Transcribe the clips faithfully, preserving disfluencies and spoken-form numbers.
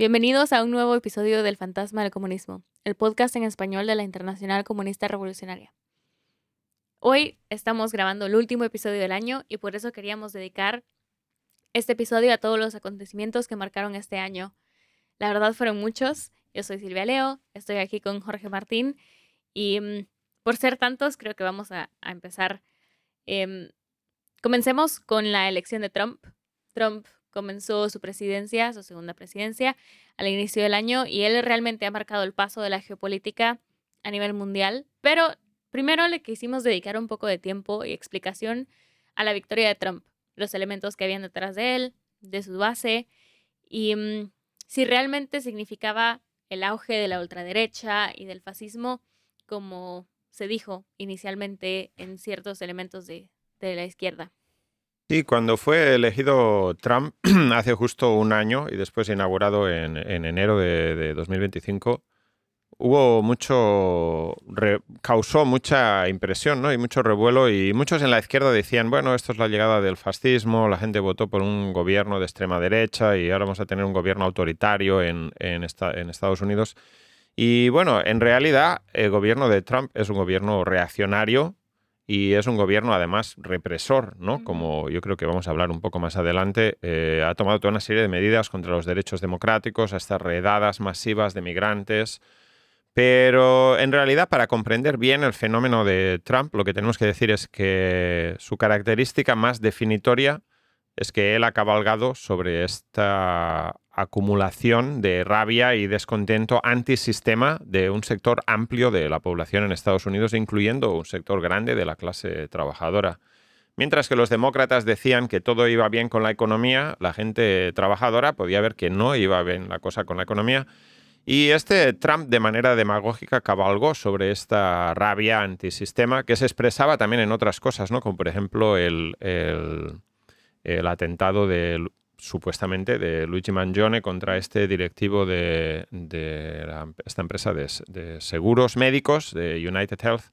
Bienvenidos a un nuevo episodio del Fantasma del Comunismo, el podcast en español de la Internacional Comunista Revolucionaria. Hoy estamos grabando el último episodio del año y por eso queríamos dedicar este episodio a todos los acontecimientos que marcaron este año. La verdad fueron muchos. Yo soy Silvia Leo, estoy aquí con Jorge Martín y um, por ser tantos creo que vamos a, a empezar. Um, comencemos con la elección de Trump. Trump comenzó su presidencia, su segunda presidencia, al inicio del año y él realmente ha marcado el paso de la geopolítica a nivel mundial. Pero primero le quisimos dedicar un poco de tiempo y explicación a la victoria de Trump, los elementos que habían detrás de él, de su base y um, si realmente significaba el auge de la ultraderecha y del fascismo como se dijo inicialmente en ciertos elementos de, de la izquierda. Sí, cuando fue elegido Trump hace justo un año y después inaugurado en, en enero de, de dos mil veinticinco, hubo mucho, re, causó mucha impresión, ¿no? Y mucho revuelo, y muchos en la izquierda decían, bueno, esto es la llegada del fascismo, la gente votó por un gobierno de extrema derecha y ahora vamos a tener un gobierno autoritario en, en, esta, en Estados Unidos. Y bueno, en realidad el gobierno de Trump es un gobierno reaccionario, y es un gobierno, además, represor, ¿no? Uh-huh. Como yo creo que vamos a hablar un poco más adelante. Eh, ha tomado toda una serie de medidas contra los derechos democráticos, hasta redadas masivas de migrantes. Pero, en realidad, para comprender bien el fenómeno de Trump, lo que tenemos que decir es que su característica más definitoria es que él ha cabalgado sobre esta acumulación de rabia y descontento antisistema de un sector amplio de la población en Estados Unidos, incluyendo un sector grande de la clase trabajadora. Mientras que los demócratas decían que todo iba bien con la economía, la gente trabajadora podía ver que no iba bien la cosa con la economía. Y este Trump, de manera demagógica, cabalgó sobre esta rabia antisistema que se expresaba también en otras cosas, ¿no? Como por ejemplo el... el el atentado de, supuestamente de Luigi Mangione contra este directivo de, de la, esta empresa de, de seguros médicos, de United Health,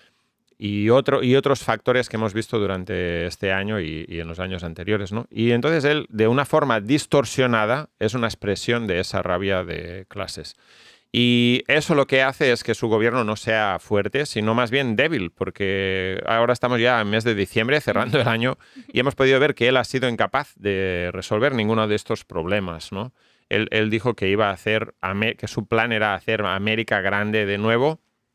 y, otro, y otros factores que hemos visto durante este año y, y en los años anteriores, ¿no? Y entonces él, de una forma distorsionada, es una expresión de esa rabia de clases. Y eso lo que hace es que su gobierno no sea fuerte, sino más bien débil, porque ahora estamos ya en mes de diciembre, cerrando el año, y hemos podido ver que él ha sido incapaz de resolver ninguno de estos problemas, ¿no? Él, él dijo que iba a hacer, que su plan era hacer América grande de nuevo,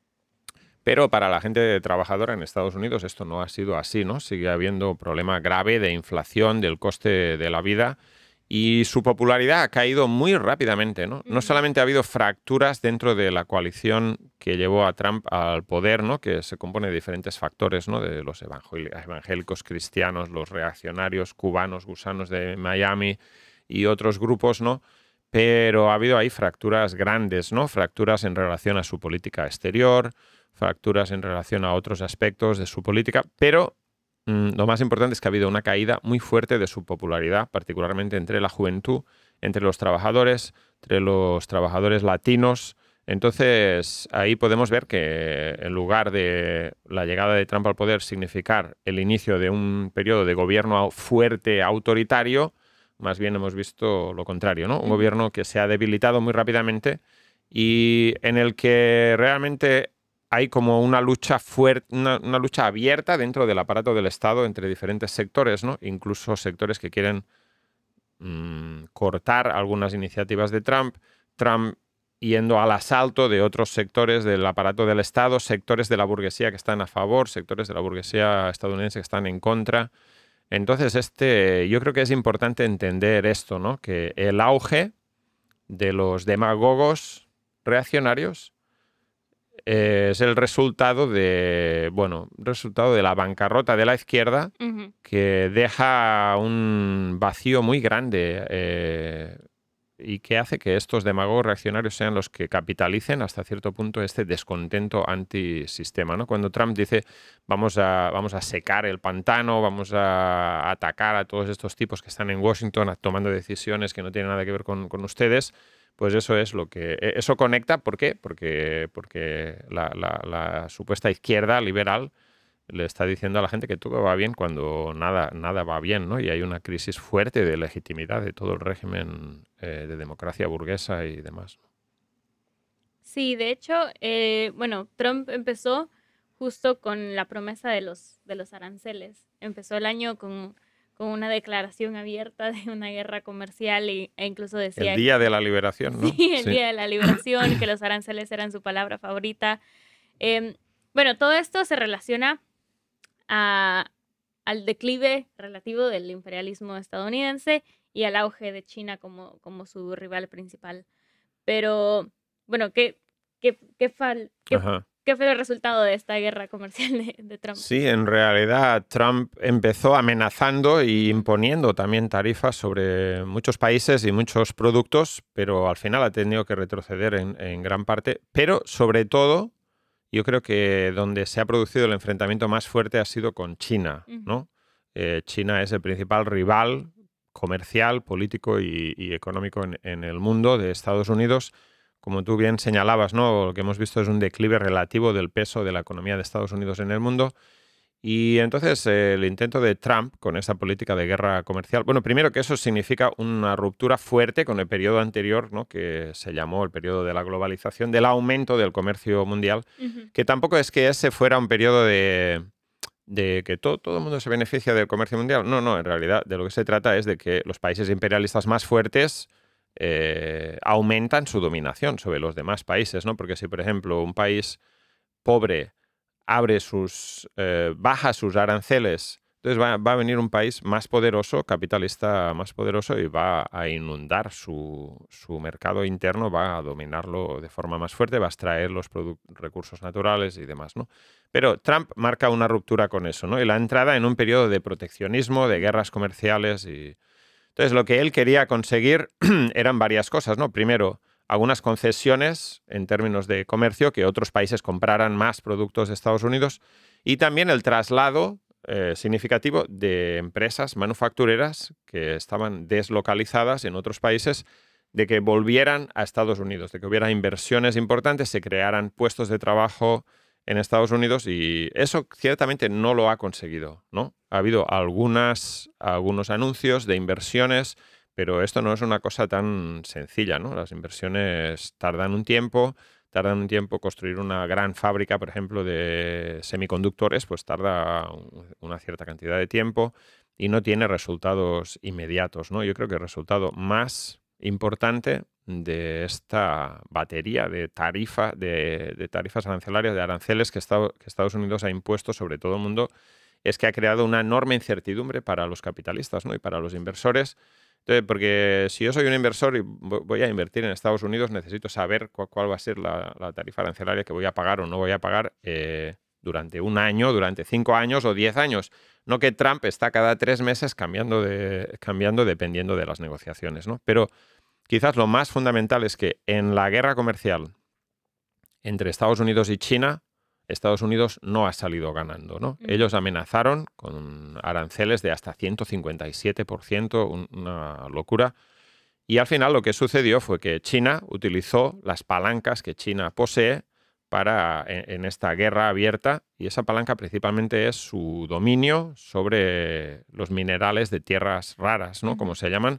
pero para la gente trabajadora en Estados Unidos esto no ha sido así, ¿no? Sigue habiendo un problema grave de inflación, del coste de la vida, y su popularidad ha caído muy rápidamente, ¿no? No solamente ha habido fracturas dentro de la coalición que llevó a Trump al poder, ¿no? Que se compone de diferentes factores, ¿no? De los evangélicos cristianos, los reaccionarios cubanos, gusanos de Miami y otros grupos, ¿no? Pero ha habido ahí fracturas grandes, ¿no? Fracturas en relación a su política exterior, fracturas en relación a otros aspectos de su política, pero lo más importante es que ha habido una caída muy fuerte de su popularidad, particularmente entre la juventud, entre los trabajadores, entre los trabajadores latinos. Entonces, ahí podemos ver que en lugar de la llegada de Trump al poder significar el inicio de un periodo de gobierno fuerte, autoritario, más bien hemos visto lo contrario, ¿no? Un gobierno que se ha debilitado muy rápidamente y en el que realmente hay como una lucha fuerte, una, una lucha abierta dentro del aparato del Estado entre diferentes sectores, ¿no? Incluso sectores que quieren mmm, cortar algunas iniciativas de Trump, Trump yendo al asalto de otros sectores del aparato del Estado, sectores de la burguesía que están a favor, sectores de la burguesía estadounidense que están en contra. Entonces, este, yo creo que es importante entender esto, ¿no? Que el auge de los demagogos reaccionarios es el resultado de, bueno, resultado de la bancarrota de la izquierda, uh-huh, que deja un vacío muy grande eh, y que hace que estos demagogos reaccionarios sean los que capitalicen hasta cierto punto este descontento antisistema, ¿no? Cuando Trump dice vamos a, vamos a secar el pantano, vamos a atacar a todos estos tipos que están en Washington tomando decisiones que no tienen nada que ver con, con ustedes, pues eso es lo que... Eso conecta, ¿por qué? Porque, porque la, la, la supuesta izquierda liberal le está diciendo a la gente que todo va bien cuando nada, nada va bien, ¿no? Y hay una crisis fuerte de legitimidad de todo el régimen eh, de democracia burguesa y demás. Sí, de hecho, eh, bueno, Trump empezó justo con la promesa de los, de los aranceles. Empezó el año con, con una declaración abierta de una guerra comercial y, e incluso El decía, día de la liberación, ¿no? sí, el Sí. día de la liberación, que los aranceles eran su palabra favorita. Eh, bueno, todo esto se relaciona a, al declive relativo del imperialismo estadounidense y al auge de China como, como su rival principal. Pero, bueno, ¿qué, qué, qué, fal, qué, Ajá. qué fue el resultado de esta guerra comercial de, de Trump? Sí, en realidad Trump empezó amenazando y imponiendo también tarifas sobre muchos países y muchos productos, pero al final ha tenido que retroceder en, en gran parte. Pero sobre todo, yo creo que donde se ha producido el enfrentamiento más fuerte ha sido con China, ¿no? Ujú. Eh, China es el principal rival comercial, político y, y económico en, en el mundo de Estados Unidos. Como tú bien señalabas, ¿no? Lo que hemos visto es un declive relativo del peso de la economía de Estados Unidos en el mundo. Y entonces eh, el intento de Trump con esa política de guerra comercial, bueno, primero que eso significa una ruptura fuerte con el periodo anterior, ¿no? Que se llamó el periodo de la globalización, del aumento del comercio mundial, Ujú. que tampoco es que ese fuera un periodo de, de que todo, todo el mundo se beneficia del comercio mundial. No, no, en realidad de lo que se trata es de que los países imperialistas más fuertes eh, aumentan su dominación sobre los demás países, ¿no? Porque si, por ejemplo, un país pobre abre sus, eh, baja sus aranceles, entonces va, va a venir un país más poderoso, capitalista más poderoso, y va a inundar su, su mercado interno, va a dominarlo de forma más fuerte, va a extraer los recursos naturales y demás, ¿no? Pero Trump marca una ruptura con eso, ¿no? Y la entrada en un periodo de proteccionismo, de guerras comerciales y... Entonces, lo que él quería conseguir eran varias cosas, ¿no? Primero, algunas concesiones en términos de comercio, que otros países compraran más productos de Estados Unidos, y también el traslado eh, significativo de empresas manufactureras que estaban deslocalizadas en otros países, de que volvieran a Estados Unidos, de que hubiera inversiones importantes, se crearan puestos de trabajo en Estados Unidos, y eso ciertamente no lo ha conseguido, ¿no? Ha habido algunas, algunos anuncios de inversiones, pero esto no es una cosa tan sencilla, ¿no? Las inversiones tardan un tiempo, tardan un tiempo construir una gran fábrica, por ejemplo, de semiconductores, pues tarda una cierta cantidad de tiempo y no tiene resultados inmediatos, ¿no? Yo creo que el resultado más importante de esta batería de, tarifa, de, de tarifas arancelarias, de aranceles que, Estado, que Estados Unidos ha impuesto sobre todo el mundo, es que ha creado una enorme incertidumbre para los capitalistas, ¿no? Y para los inversores. Entonces, porque si yo soy un inversor y voy a invertir en Estados Unidos, necesito saber cuál, cuál va a ser la, la tarifa arancelaria que voy a pagar o no voy a pagar eh, durante un año, durante cinco años o diez años. No que Trump está cada tres meses cambiando, de, cambiando dependiendo de las negociaciones, ¿no? Pero quizás lo más fundamental es que en la guerra comercial entre Estados Unidos y China, Estados Unidos no ha salido ganando, ¿no? Ujú. Ellos amenazaron con aranceles de hasta ciento cincuenta y siete por ciento, un, una locura. Y al final lo que sucedió fue que China utilizó las palancas que China posee para, en, en esta guerra abierta, y esa palanca principalmente es su dominio sobre los minerales de tierras raras, ¿no? Ujú. Como se llaman.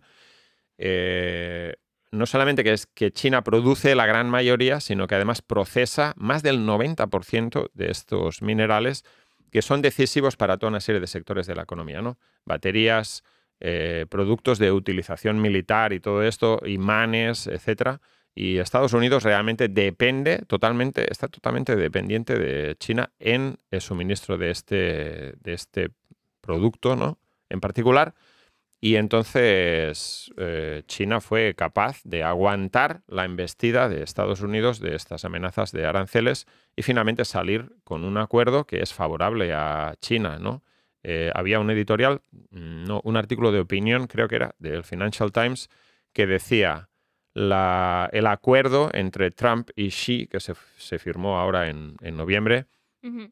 Eh, no solamente que es que China produce la gran mayoría, sino que además procesa más del noventa por ciento de estos minerales que son decisivos para toda una serie de sectores de la economía, ¿no? Baterías, eh, productos de utilización militar y todo esto, imanes, etcétera. Y Estados Unidos realmente depende totalmente, está totalmente dependiente de China en el suministro de este, de este producto, ¿no? En particular. Y entonces eh, China fue capaz de aguantar la embestida de Estados Unidos de estas amenazas de aranceles y finalmente salir con un acuerdo que es favorable a China, ¿no? Eh, había un editorial, no, un artículo de opinión, creo que era, del Financial Times, que decía la, el acuerdo entre Trump y Xi, que se, se firmó ahora en, en noviembre, Ujú.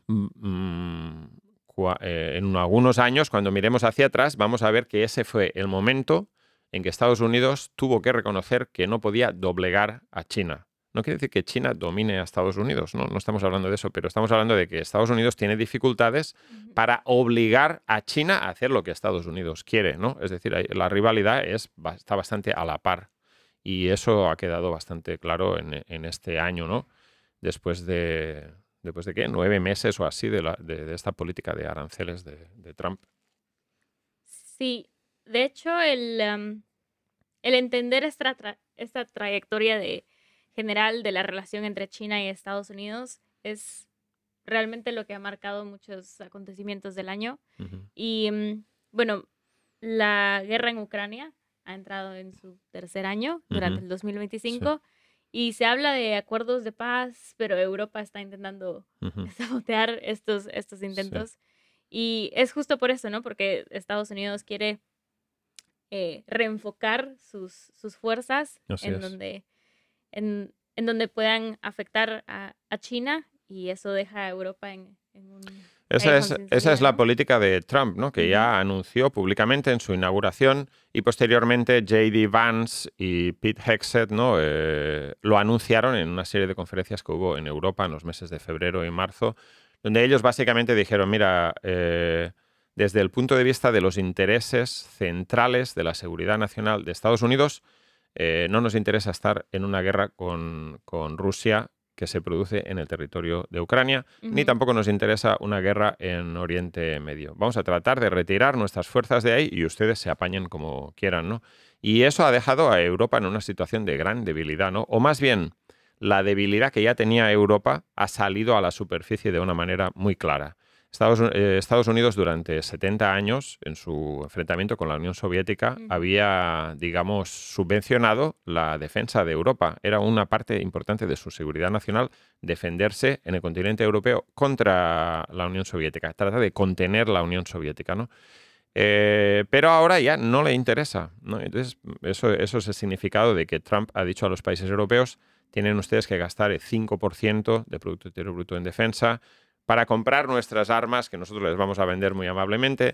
mm, en algunos años, cuando miremos hacia atrás, vamos a ver que ese fue el momento en que Estados Unidos tuvo que reconocer que no podía doblegar a China. no quiere decir que China domine a Estados Unidos, ¿no? No estamos hablando de eso, pero estamos hablando de que Estados Unidos tiene dificultades uh-huh. para obligar a China a hacer lo que Estados Unidos quiere, ¿no? Es decir, la rivalidad es, está bastante a la par y eso ha quedado bastante claro en, en este año, ¿no? Después de, después de ¿qué? Nueve meses o así de, la, de, de esta política de aranceles de, de Trump. Sí, de hecho, el, um, el entender esta, tra esta trayectoria de, general de la relación entre China y Estados Unidos es realmente lo que ha marcado muchos acontecimientos del año. Uh-huh. Y, um, bueno, la guerra en Ucrania ha entrado en su tercer año, durante uh-huh. el dos mil veinticinco, sí. Y se habla de acuerdos de paz, pero Europa está intentando uh-huh. sabotear estos, estos intentos. Sí. Y es justo por eso, ¿no? Porque Estados Unidos quiere eh, reenfocar sus, sus fuerzas en donde, en, en donde puedan afectar a, a China, y eso deja a Europa en, en un... Esa es, esa es la política de Trump, ¿no? Que uh-huh. ya anunció públicamente en su inauguración, y posteriormente J D Vance y Pete Hegseth, ¿no? eh, lo anunciaron en una serie de conferencias que hubo en Europa en los meses de febrero y marzo, donde ellos básicamente dijeron, mira, eh, desde el punto de vista de los intereses centrales de la seguridad nacional de Estados Unidos, eh, no nos interesa estar en una guerra con, con Rusia que se produce en el territorio de Ucrania, uh-huh. ni tampoco nos interesa una guerra en Oriente Medio. Vamos a tratar de retirar nuestras fuerzas de ahí y ustedes se apañen como quieran, ¿no? Y eso ha dejado a Europa en una situación de gran debilidad, ¿no? O más bien, la debilidad que ya tenía Europa ha salido a la superficie de una manera muy clara. Estados, eh, Estados Unidos durante setenta años, en su enfrentamiento con la Unión Soviética, uh-huh. había, digamos, subvencionado la defensa de Europa. Era una parte importante de su seguridad nacional defenderse en el continente europeo contra la Unión Soviética. Trata de contener la Unión Soviética, ¿no? Eh, pero ahora ya no le interesa, ¿no? Entonces, eso, eso es el significado de que Trump ha dicho a los países europeos: tienen ustedes que gastar el cinco por ciento de Producto Interior Bruto en defensa para comprar nuestras armas, que nosotros les vamos a vender muy amablemente.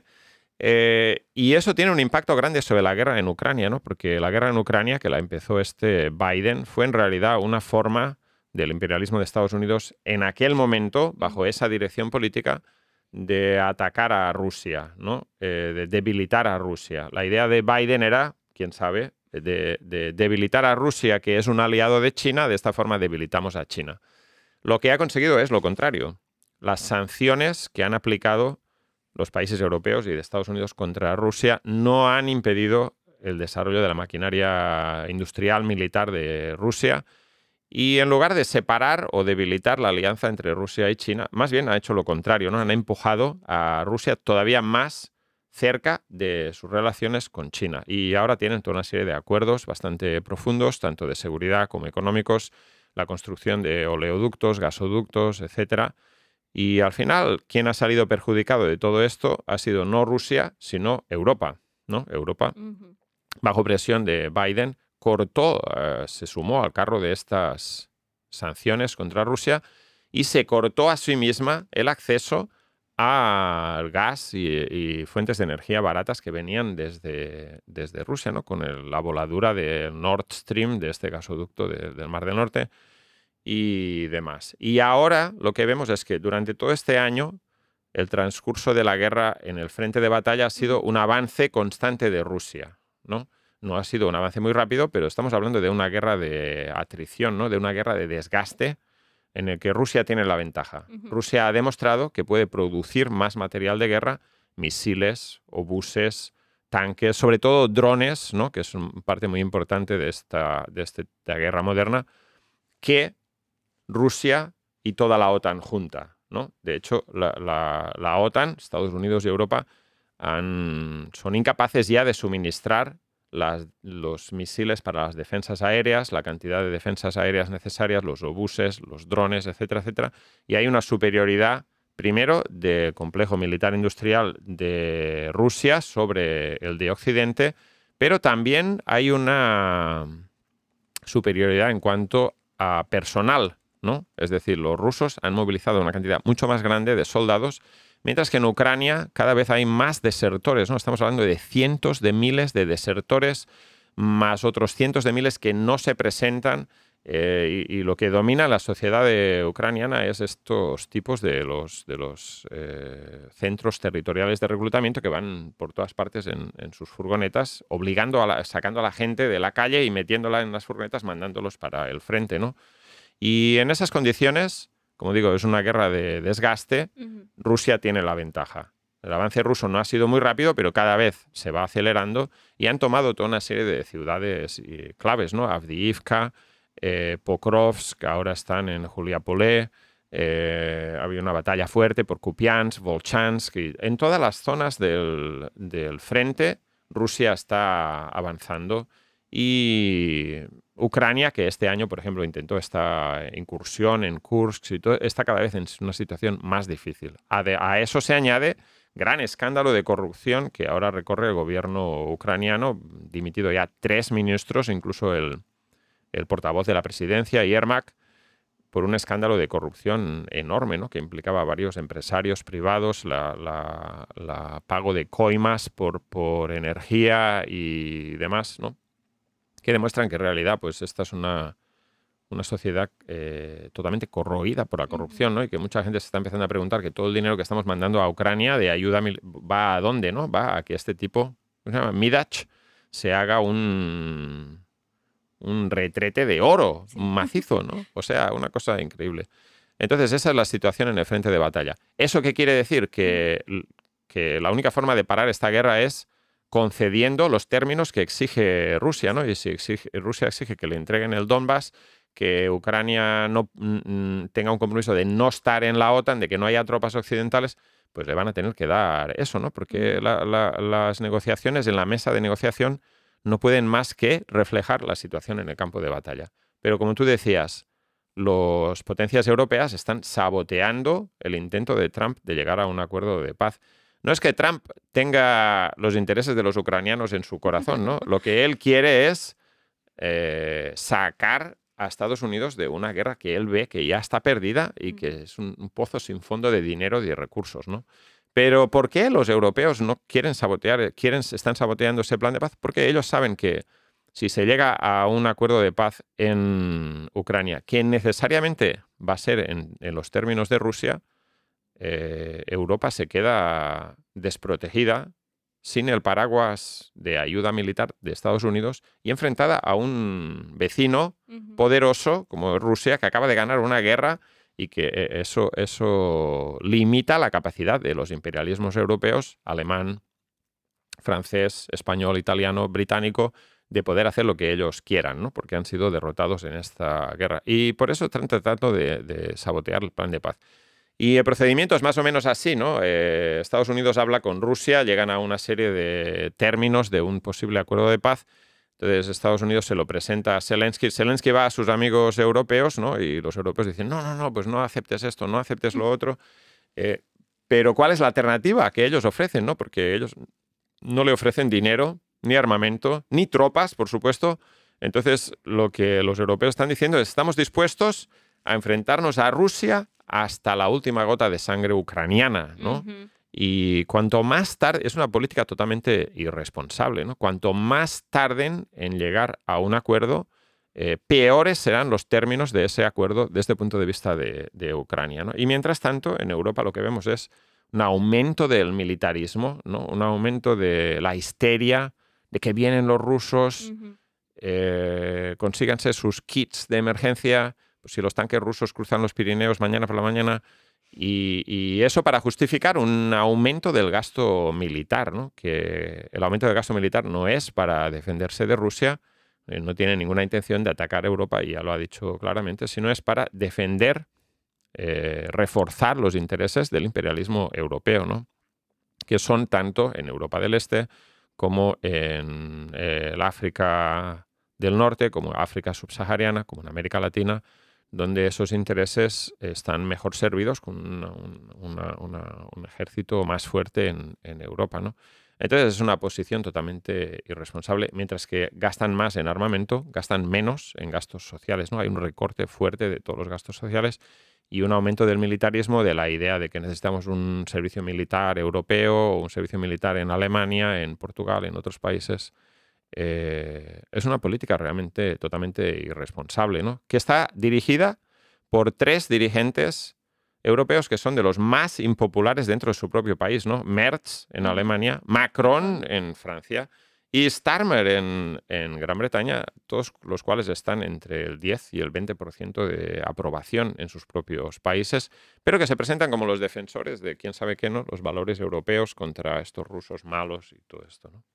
Eh, y eso tiene un impacto grande sobre la guerra en Ucrania, ¿no? Porque la guerra en Ucrania, que la empezó este Biden, fue en realidad una forma del imperialismo de Estados Unidos en aquel momento, bajo esa dirección política, de atacar a Rusia, ¿no? Eh, de debilitar a Rusia. La idea de Biden era, quién sabe, de, de debilitar a Rusia, que es un aliado de China. De esta forma debilitamos a China. Lo que ha conseguido es lo contrario. Las sanciones que han aplicado los países europeos y de Estados Unidos contra Rusia no han impedido el desarrollo de la maquinaria industrial militar de Rusia, y en lugar de separar o debilitar la alianza entre Rusia y China, más bien ha hecho lo contrario, ¿no? Han empujado a Rusia todavía más cerca de sus relaciones con China, y ahora tienen toda una serie de acuerdos bastante profundos, tanto de seguridad como económicos, la construcción de oleoductos, gasoductos, etcétera. Y al final, ¿quién ha salido perjudicado de todo esto? Ha sido no Rusia, sino Europa, ¿no? Europa, uh-huh. bajo presión de Biden, cortó, uh, se sumó al carro de estas sanciones contra Rusia y se cortó a sí misma el acceso al gas y, y fuentes de energía baratas que venían desde, desde Rusia, ¿no? Con el, la voladura de Nord Stream, de este gasoducto de, del Mar del Norte, y demás. Y ahora lo que vemos es que durante todo este año el transcurso de la guerra en el frente de batalla ha sido un avance constante de Rusia, ¿no? No ha sido un avance muy rápido, pero estamos hablando de una guerra de atrición, ¿no? De una guerra de desgaste en el que Rusia tiene la ventaja. Uh-huh. Rusia ha demostrado que puede producir más material de guerra, misiles, obuses, tanques, sobre todo drones, ¿no? Que es una parte muy importante de esta, de esta guerra moderna, que Rusia y toda la OTAN junta, ¿no? De hecho, la, la, la OTAN, Estados Unidos y Europa, han, son incapaces ya de suministrar las, los misiles para las defensas aéreas, la cantidad de defensas aéreas necesarias, los obuses, los drones, etcétera, etcétera. Y hay una superioridad, primero, del complejo militar industrial de Rusia sobre el de Occidente, pero también hay una superioridad en cuanto a personal, ¿no? Es decir, los rusos han movilizado una cantidad mucho más grande de soldados, mientras que en Ucrania cada vez hay más desertores, ¿no? Estamos hablando de cientos de miles de desertores, más otros cientos de miles que no se presentan Eh, y, y lo que domina la sociedad de- ucraniana es estos tipos de los, de los eh, centros territoriales de reclutamiento que van por todas partes en, en sus furgonetas, obligando a la, sacando a la gente de la calle y metiéndola en las furgonetas, mandándolos para el frente, ¿no? Y en esas condiciones, como digo, es una guerra de desgaste, Ujú. Rusia tiene la ventaja. El avance ruso no ha sido muy rápido, pero cada vez se va acelerando y han tomado toda una serie de ciudades y claves, ¿no? Avdiivka, eh, Pokrovsk, ahora están en Juliapolé, eh, había una batalla fuerte por Kupiansk, Volchansk, y en todas las zonas del, del frente Rusia está avanzando y Ucrania, que este año, por ejemplo, intentó esta incursión en Kursk y todo, está cada vez en una situación más difícil. A, de, a eso se añade gran escándalo de corrupción que ahora recorre el gobierno ucraniano, dimitido ya tres ministros, incluso el, el portavoz de la presidencia, Yermak, por un escándalo de corrupción enorme, ¿no? Que implicaba a varios empresarios privados, la, la, la pago de coimas por, por energía y demás, ¿no? Que demuestran que en realidad pues esta es una, una sociedad eh, totalmente corroída por la corrupción, ¿no? Y que mucha gente se está empezando a preguntar que todo el dinero que estamos mandando a Ucrania de ayuda va a dónde, ¿no? Va a que este tipo, ¿cómo se llama? Midach, se haga un, un retrete de oro Sí. macizo, ¿no? O sea, una cosa increíble. Entonces, esa es la situación en el frente de batalla. ¿Eso qué quiere decir? Que, que la única forma de parar esta guerra es concediendo los términos que exige Rusia, ¿no? Y si exige, Rusia exige que le entreguen el Donbass, que Ucrania no mm, tenga un compromiso de no estar en la OTAN, de que no haya tropas occidentales, pues le van a tener que dar eso, ¿no? Porque la, la, las negociaciones en la mesa de negociación no pueden más que reflejar la situación en el campo de batalla. Pero como tú decías, las potencias europeas están saboteando el intento de Trump de llegar a un acuerdo de paz. No es que Trump tenga los intereses de los ucranianos en su corazón, ¿no? Lo que él quiere es eh, sacar a Estados Unidos de una guerra que él ve que ya está perdida y que es un, un pozo sin fondo de dinero y de recursos, ¿no? Pero ¿por qué los europeos no quieren sabotear, quieren, están saboteando ese plan de paz? Porque ellos saben que si se llega a un acuerdo de paz en Ucrania, que necesariamente va a ser en, en los términos de Rusia, eh, Europa se queda desprotegida, sin el paraguas de ayuda militar de Estados Unidos y enfrentada a un vecino Ujú. poderoso como Rusia, que acaba de ganar una guerra y que eh, eso, eso limita la capacidad de los imperialismos europeos, alemán, francés, español, italiano, británico, de poder hacer lo que ellos quieran, ¿no? Porque han sido derrotados en esta guerra. Y por eso están tratando de, de sabotear el plan de paz. Y el procedimiento es más o menos así, ¿no? Eh, Estados Unidos habla con Rusia, llegan a una serie de términos de un posible acuerdo de paz. Entonces Estados Unidos se lo presenta a Zelensky. Zelensky va a sus amigos europeos, ¿no? Y los europeos dicen, no, no, no, pues no aceptes esto, no aceptes lo otro. Eh, pero ¿cuál es la alternativa que ellos ofrecen, ¿no? Porque ellos no le ofrecen dinero, ni armamento, ni tropas, por supuesto. Entonces lo que los europeos están diciendo es, estamos dispuestos a enfrentarnos a Rusia hasta la última gota de sangre ucraniana, ¿no? Ujú. Y cuanto más tarde, es una política totalmente irresponsable, ¿no? Cuanto más tarden en llegar a un acuerdo, eh, peores serán los términos de ese acuerdo desde el punto de vista de, de Ucrania, ¿no? Y mientras tanto, en Europa lo que vemos es un aumento del militarismo, ¿no? Un aumento de la histeria, de que vienen los rusos, Ujú. eh, consíganse sus kits de emergencia, pues si los tanques rusos cruzan los Pirineos mañana por la mañana, y, y eso para justificar un aumento del gasto militar, ¿no? Que el aumento del gasto militar no es para defenderse de Rusia, eh, no tiene ninguna intención de atacar a Europa, y ya lo ha dicho claramente, sino es para defender, eh, reforzar los intereses del imperialismo europeo, ¿no? Que son tanto en Europa del Este como en eh, el África del Norte, como África subsahariana, como en América Latina, donde esos intereses están mejor servidos con una, una, una, un ejército más fuerte en, en Europa, ¿no? Entonces es una posición totalmente irresponsable, mientras que gastan más en armamento, gastan menos en gastos sociales, ¿no? Hay un recorte fuerte de todos los gastos sociales y un aumento del militarismo, de la idea de que necesitamos un servicio militar europeo o un servicio militar en Alemania, en Portugal, en otros países. eh, es una política realmente totalmente irresponsable, ¿no? Que está dirigida por tres dirigentes europeos que son de los más impopulares dentro de su propio país, ¿no? Merz en Ujú. Alemania, Macron Macron. en Francia y Starmer en, en Gran Bretaña, todos los cuales están entre el diez y el veinte por ciento de aprobación en sus propios países, pero que se presentan como los defensores de quién sabe qué, ¿no? Los valores europeos contra estos rusos malos y todo esto, ¿no?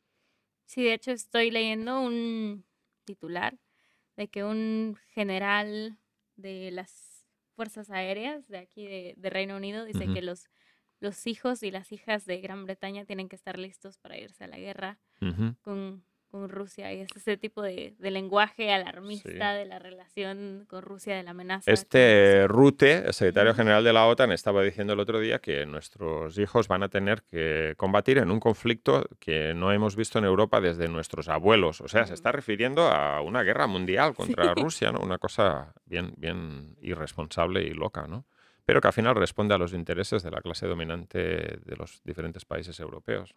Sí, de hecho estoy leyendo un titular de que un general de las Fuerzas Aéreas de aquí de, de Reino Unido dice Ujú, que los, los hijos y las hijas de Gran Bretaña tienen que estar listos para irse a la guerra ujú. con, con Rusia. Y es ese tipo de, de lenguaje Sí. alarmista de la relación con Rusia, de la amenaza con Este Rusia. Rutte, el secretario Ujú. general de la OTAN, estaba diciendo el otro día que nuestros hijos van a tener que combatir en un conflicto que no hemos visto en Europa desde nuestros abuelos. O sea, se Ujú. está refiriendo a una guerra mundial Sí. contra Rusia, ¿no? Una cosa bien, bien irresponsable y loca, ¿no? Pero que al final responde a los intereses de la clase dominante de los diferentes países europeos.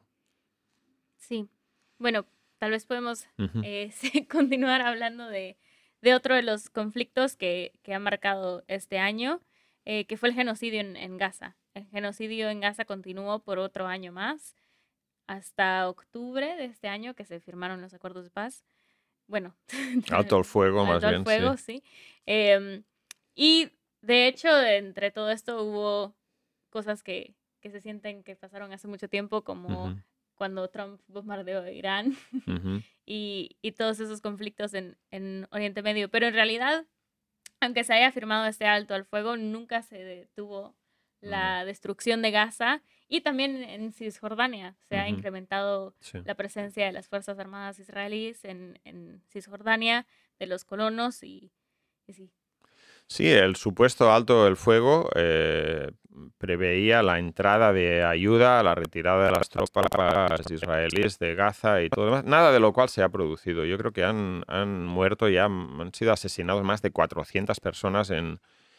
Sí. Bueno, tal vez podemos Ujú, eh, sí, continuar hablando de, de otro de los conflictos que, que ha marcado este año, eh, que fue el genocidio en, en Gaza. El genocidio en Gaza continuó por otro año más, hasta octubre de este año que se firmaron los acuerdos de paz. Bueno, alto el fuego, más alto al bien, sí. fuego, sí. Em, y de hecho, entre todo esto hubo cosas que, que se sienten que pasaron hace mucho tiempo, como Ujú, cuando Trump bombardeó Irán ujú, y, y todos esos conflictos en, en Oriente Medio. Pero en realidad, aunque se haya firmado este alto al fuego, nunca se detuvo no, la destrucción de Gaza y también en Cisjordania se ha ujú, incrementado sí. la presencia de las Fuerzas Armadas israelíes en, en Cisjordania, de los colonos y, y sí. Sí, el supuesto alto del fuego eh, preveía la entrada de ayuda, la retirada de las tropas israelíes de Gaza y todo lo demás, nada de lo cual se ha producido. Yo creo que han, han muerto y han, han sido asesinados más de cuatrocientas personas en,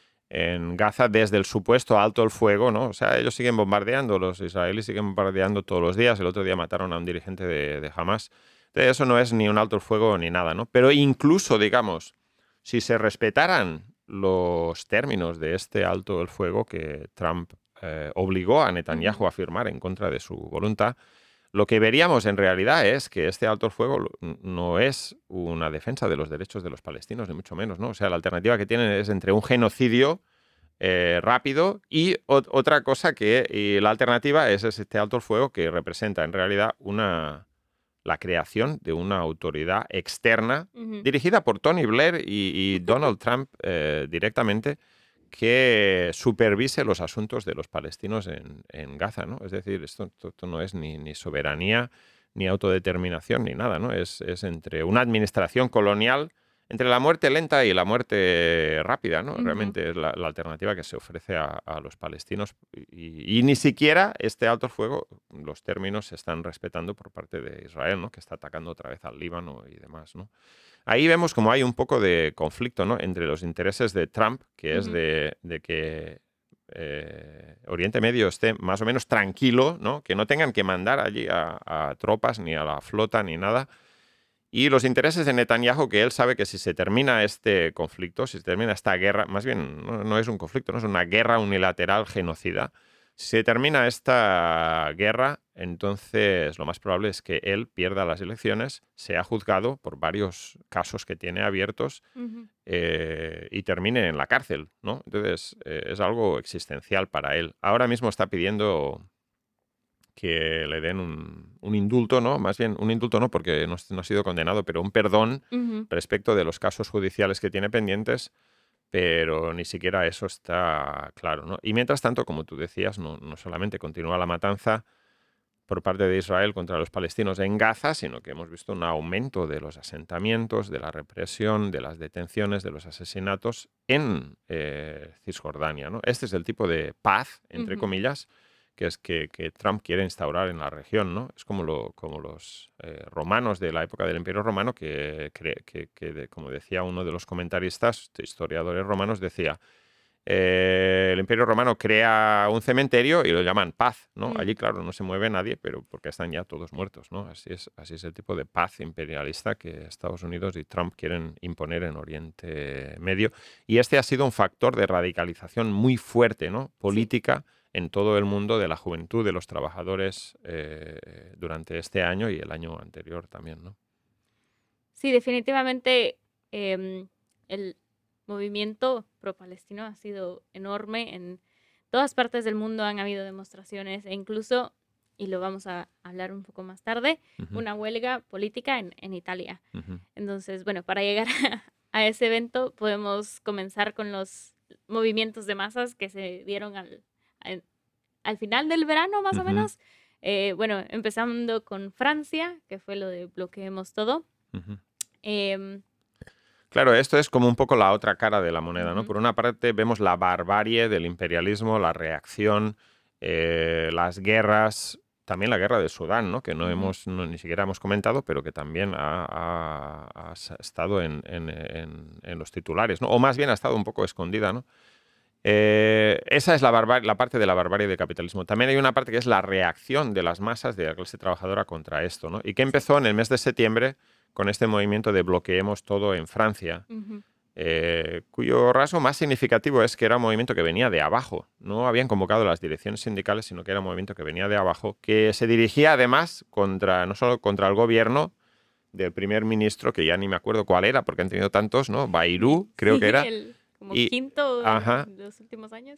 en Gaza desde el supuesto alto el fuego, ¿no? O sea, ellos siguen bombardeando, los israelíes siguen bombardeando todos los días. El otro día mataron a un dirigente de, de Hamas. Entonces, eso no es ni un alto el fuego ni nada, ¿no? Pero incluso, digamos, si se respetaran los términos de este alto el fuego que Trump eh, obligó a Ujú. Netanyahu a firmar en contra de su voluntad, lo que veríamos en realidad es que este alto el fuego lo- no es una defensa de los derechos de los palestinos, ni mucho menos, ¿no? O sea, la alternativa que tienen es entre un genocidio eh, rápido y ot- otra cosa que y la alternativa es este alto el fuego que representa en realidad una, la creación de una autoridad externa Ujú. dirigida por Tony Blair y, y Donald Trump eh, directamente que supervise los asuntos de los palestinos en, en Gaza, ¿no? Es decir, esto, esto- esto no es ni, ni soberanía, ni autodeterminación, ni nada, ¿no? Es, es entre una administración colonial, entre la muerte lenta y la muerte rápida, ¿no? Ujú. Realmente es la, la alternativa que se ofrece a, a los palestinos y, y ni siquiera este alto el fuego, los términos se están respetando por parte de Israel, ¿no? Que está atacando otra vez al Líbano y demás, ¿no? Ahí vemos como hay un poco de conflicto, ¿no? Entre los intereses de Trump, que es Ujú. de, de que eh, Oriente Medio esté más o menos tranquilo, ¿no? Que no tengan que mandar allí a, a tropas, ni a la flota, ni nada. Y los intereses de Netanyahu, que él sabe que si se termina este conflicto, si se termina esta guerra, más bien no, no es un conflicto, no es una guerra unilateral genocida. Si se termina esta guerra, entonces lo más probable es que él pierda las elecciones, sea juzgado por varios casos que tiene abiertos Ujú. eh, y termine en la cárcel, ¿no? Entonces eh, es algo existencial para él. Ahora mismo está pidiendo que le den un, un indulto, ¿no? Más bien, un indulto no, porque no, no ha sido condenado, pero un perdón Ujú. respecto de los casos judiciales que tiene pendientes, pero ni siquiera eso está claro, ¿no? Y mientras tanto, como tú decías, no, no solamente continúa la matanza por parte de Israel contra los palestinos en Gaza, sino que hemos visto un aumento de los asentamientos, de la represión, de las detenciones, de los asesinatos en eh, Cisjordania, ¿no? Este es el tipo de paz, entre Ujú. comillas, que es que, que Trump quiere instaurar en la región, ¿no? Es como, lo, como los eh, romanos de la época del Imperio Romano, que, cre- que, que de- como decía uno de los comentaristas, historiadores romanos, decía, Eh, el Imperio Romano crea un cementerio y lo llaman paz, ¿no? Mm. Allí, claro, no se mueve nadie, pero porque están ya todos muertos, ¿no? Así es, así es el tipo de paz imperialista que Estados Unidos y Trump quieren imponer en Oriente Medio. Y este ha sido un factor de radicalización muy fuerte, ¿no? Sí. Política en todo el mundo de la juventud, de los trabajadores eh, durante este año y el año anterior también, ¿no? Sí, definitivamente em, el movimiento pro-palestino ha sido enorme. En todas partes del mundo han habido demostraciones e incluso, y lo vamos a hablar un poco más tarde, Ujú, una huelga política en, en Italia. ujú. Entonces, bueno, para llegar a, a ese evento podemos comenzar con los movimientos de masas que se dieron al, al, al final del verano, más o Ujú, menos. Eh, bueno, empezando con Francia, que fue lo de bloqueemos todo. ujú. Em, Claro, esto es como un poco la otra cara de la moneda, ¿no? ujú, Por una parte vemos la barbarie del imperialismo, la reacción, eh, las guerras, también la guerra de Sudán, ¿no? Que no ujú, hemos, no- ni siquiera hemos comentado, pero que también ha, ha- ha s- estado en, en- en- en los titulares, ¿no? O más bien ha estado un poco escondida, ¿no? Eh, esa es la, barbar- la parte de la barbarie del capitalismo. También hay una parte que es la reacción de las masas de la clase trabajadora contra esto, ¿no? Y que sí. empezó en el mes de septiembre con este movimiento de bloqueemos todo en Francia, Ujú, eh, cuyo rasgo más significativo es que era un movimiento que venía de abajo. No habían convocado las direcciones sindicales, sino que era un movimiento que venía de abajo, que se dirigía además contra, no solo contra el gobierno del primer ministro, que ya ni me acuerdo cuál era, porque han tenido tantos, ¿no? Bayrou, creo que sí, era. el como Y, quinto ajá, de los últimos años.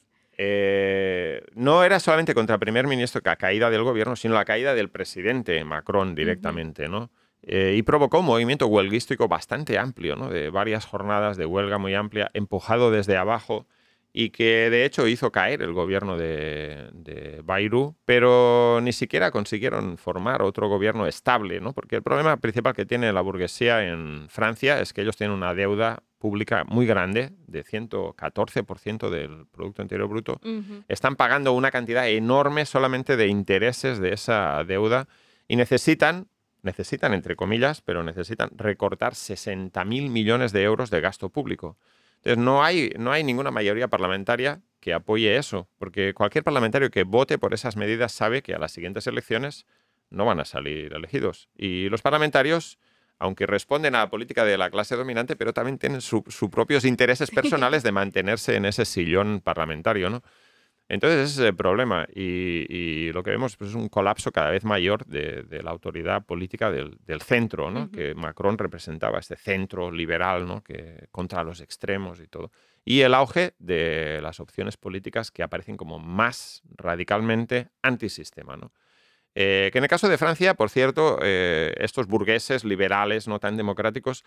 eh, no era solamente contra el primer ministro, que la caída del gobierno, sino la caída del presidente Macron Ujú, directamente, ¿no? Eh, y provocó un movimiento huelguístico bastante amplio, ¿no? De varias jornadas de huelga muy amplia, empujado desde abajo y que de hecho hizo caer el gobierno de, de Bayrou, pero ni siquiera consiguieron formar otro gobierno estable, ¿no? Porque el problema principal que tiene la burguesía en Francia es que ellos tienen una deuda pública muy grande, de ciento catorce por ciento del Producto Interior Bruto. ujú, Están pagando una cantidad enorme solamente de intereses de esa deuda y necesitan, necesitan entre comillas, pero necesitan recortar sesenta mil millones de euros de gasto público. Entonces, no hay, no hay ninguna mayoría parlamentaria que apoye eso, porque cualquier parlamentario que vote por esas medidas sabe que a las siguientes elecciones no van a salir elegidos. Y los parlamentarios, aunque responden a la política de la clase dominante, pero también tienen sus su propios intereses personales de mantenerse en ese sillón parlamentario, ¿no? Entonces ese es el problema y, y lo que vemos pues, es un colapso cada vez mayor de, de la autoridad política del, del centro, ¿no? ujú. Que Macron representaba, este centro liberal, ¿no? Que, contra los extremos y todo. Y el auge de las opciones políticas que aparecen como más radicalmente antisistema, ¿no? Eh, que en el caso de Francia, por cierto, eh, estos burgueses liberales no tan democráticos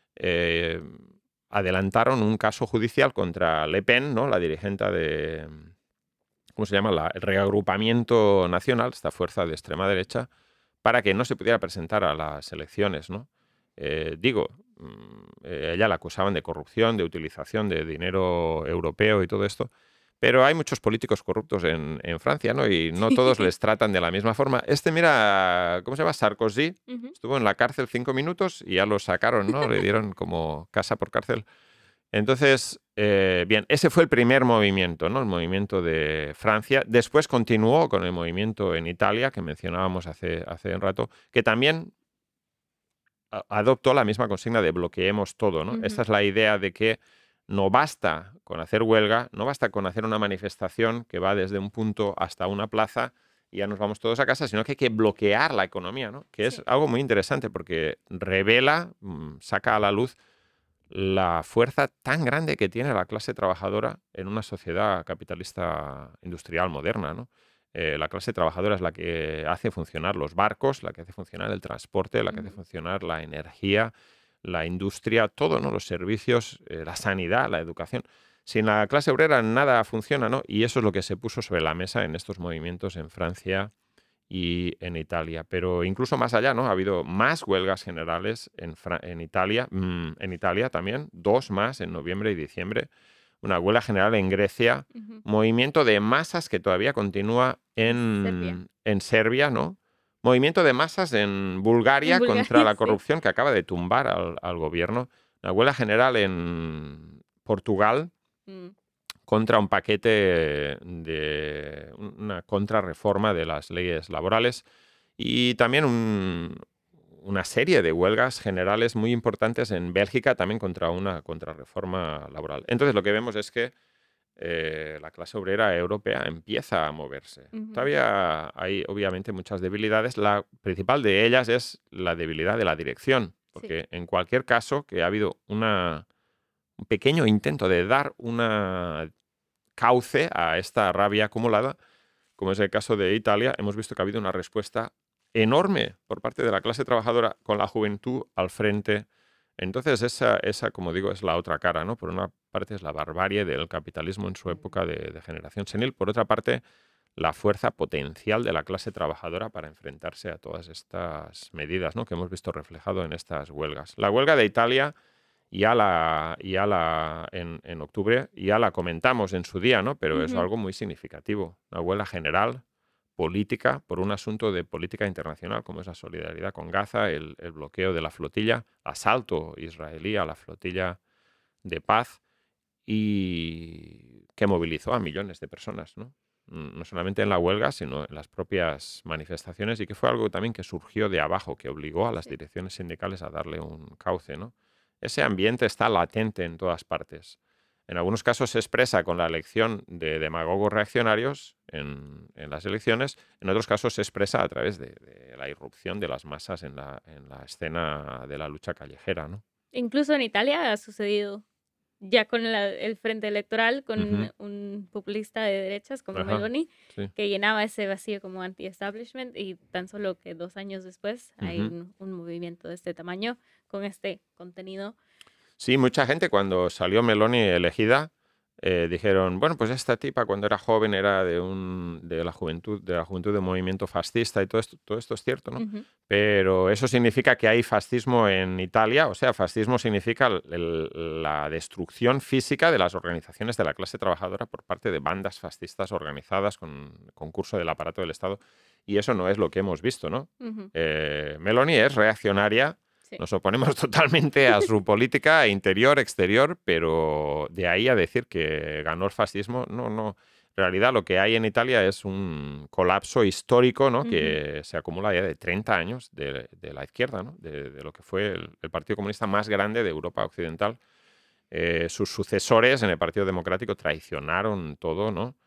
eh, adelantaron un caso judicial contra Le Pen, ¿no? La dirigente de, ¿cómo se llama? La- el reagrupamiento nacional, esta fuerza de extrema derecha, para que no se pudiera presentar a las elecciones, ¿no? Eh, digo, mm, eh, ella la acusaban de corrupción, de utilización de dinero europeo y todo esto, pero hay muchos políticos corruptos en, en Francia, ¿no? Y no todos les tratan de la misma forma. Este, mira, ¿cómo se llama? Sarkozy, Ujú. estuvo en la cárcel cinco minutos y ya lo sacaron, ¿no? Le dieron como casa por cárcel. Entonces, eh, bien, ese fue el primer movimiento, ¿no? El movimiento de Francia. Después continuó con el movimiento en Italia, que mencionábamos hace, hace un rato, que también a- adoptó la misma consigna de bloqueemos todo, ¿no? Esta Ujú. es la idea de que no basta con hacer huelga, no basta con hacer una manifestación que va desde un punto hasta una plaza y ya nos vamos todos a casa, sino que hay que bloquear la economía, ¿no? Que es Sí. algo muy interesante porque revela, mm, saca a la luz la fuerza tan grande que tiene la clase trabajadora en una sociedad capitalista industrial moderna, ¿no? Eh, la clase trabajadora es la que hace funcionar los barcos, la que hace funcionar el transporte, la que hace Ujú. funcionar la energía, la industria, todo, ¿no? Los servicios, eh, la sanidad, la educación. Sin la clase obrera nada funciona, ¿no? Y eso es lo que se puso sobre la mesa en estos movimientos en Francia y en Italia. Pero incluso más allá, ¿no? Ha habido más huelgas generales en, Fra- en Italia, mm, en Italia también, dos más en noviembre y diciembre. Una huelga general en Grecia, Ujú. movimiento de masas que todavía continúa En Serbia. en, en Serbia, ¿no? Movimiento de masas en En Bulgaria contra Bulgaria, la sí. corrupción que acaba de tumbar al, al gobierno. Una huelga general en Portugal Mm. contra un paquete de una contrarreforma de las leyes laborales y también un, una serie de huelgas generales muy importantes en Bélgica también contra una contrarreforma laboral. Entonces lo que vemos es que eh, la clase obrera europea empieza a moverse. Ujú. Todavía hay obviamente muchas debilidades. La principal de ellas es la debilidad de la dirección, porque Sí. en cualquier caso que ha habido una, un pequeño intento de dar una cauce a esta rabia acumulada, como es el caso de Italia, hemos visto que ha habido una respuesta enorme por parte de la clase trabajadora con la juventud al frente. Entonces esa, esa, como digo, es la otra cara, ¿no? Por una parte es la barbarie del capitalismo en su época de, de generación senil, por otra parte la fuerza potencial de la clase trabajadora para enfrentarse a todas estas medidas, ¿no? Que hemos visto reflejado en estas huelgas. La huelga de Italia ya la, ya la en, en octubre ya la comentamos en su día, ¿no? Pero es Ujú. algo muy significativo. Una huelga general, política, por un asunto de política internacional, como es la solidaridad con Gaza, el, el bloqueo de la flotilla, asalto israelí a la flotilla de paz y que movilizó a millones de personas, ¿no? Mm, No solamente en la huelga, sino en las propias manifestaciones y que fue algo también que surgió de abajo, que obligó a las Sí. direcciones sindicales a darle un cauce, ¿no? Ese ambiente está latente en todas partes. En algunos casos se expresa con la elección de demagogos reaccionarios en, en las elecciones, en otros casos se expresa a través de, de la irrupción de las masas en la, en la escena de la lucha callejera, ¿no? Incluso en Italia ha sucedido ya con la- el frente electoral, Ujú. con un populista de derechas como Ajá, Meloni, sí. que llenaba ese vacío como anti-establishment y tan solo que dos años después hay Ujú. un, un movimiento de este tamaño con este contenido. Sí, mucha gente cuando salió Meloni elegida eh, dijeron, bueno, pues esta tipa cuando era joven era de un de la juventud, de la juventud del movimiento fascista y todo esto, todo esto es cierto, ¿no? Ujú. Pero eso significa que hay fascismo en Italia, o sea, fascismo significa el- el- la destrucción física de las organizaciones de la clase trabajadora por parte de bandas fascistas organizadas con concurso del aparato del Estado, y eso no es lo que hemos visto, ¿no? Ujú. Eh, Meloni es reaccionaria. Sí. Nos oponemos totalmente a su política interior, exterior, pero de ahí a decir que ganó el fascismo, no, no. En realidad lo que hay en Italia es un colapso histórico, ¿no? Ujú. Que se acumula ya de treinta años de, de la izquierda, ¿no? De, de lo que fue el, el Partido Comunista más grande de Europa Occidental. Eh, sus sucesores en el Partido Democrático traicionaron todo, ¿no?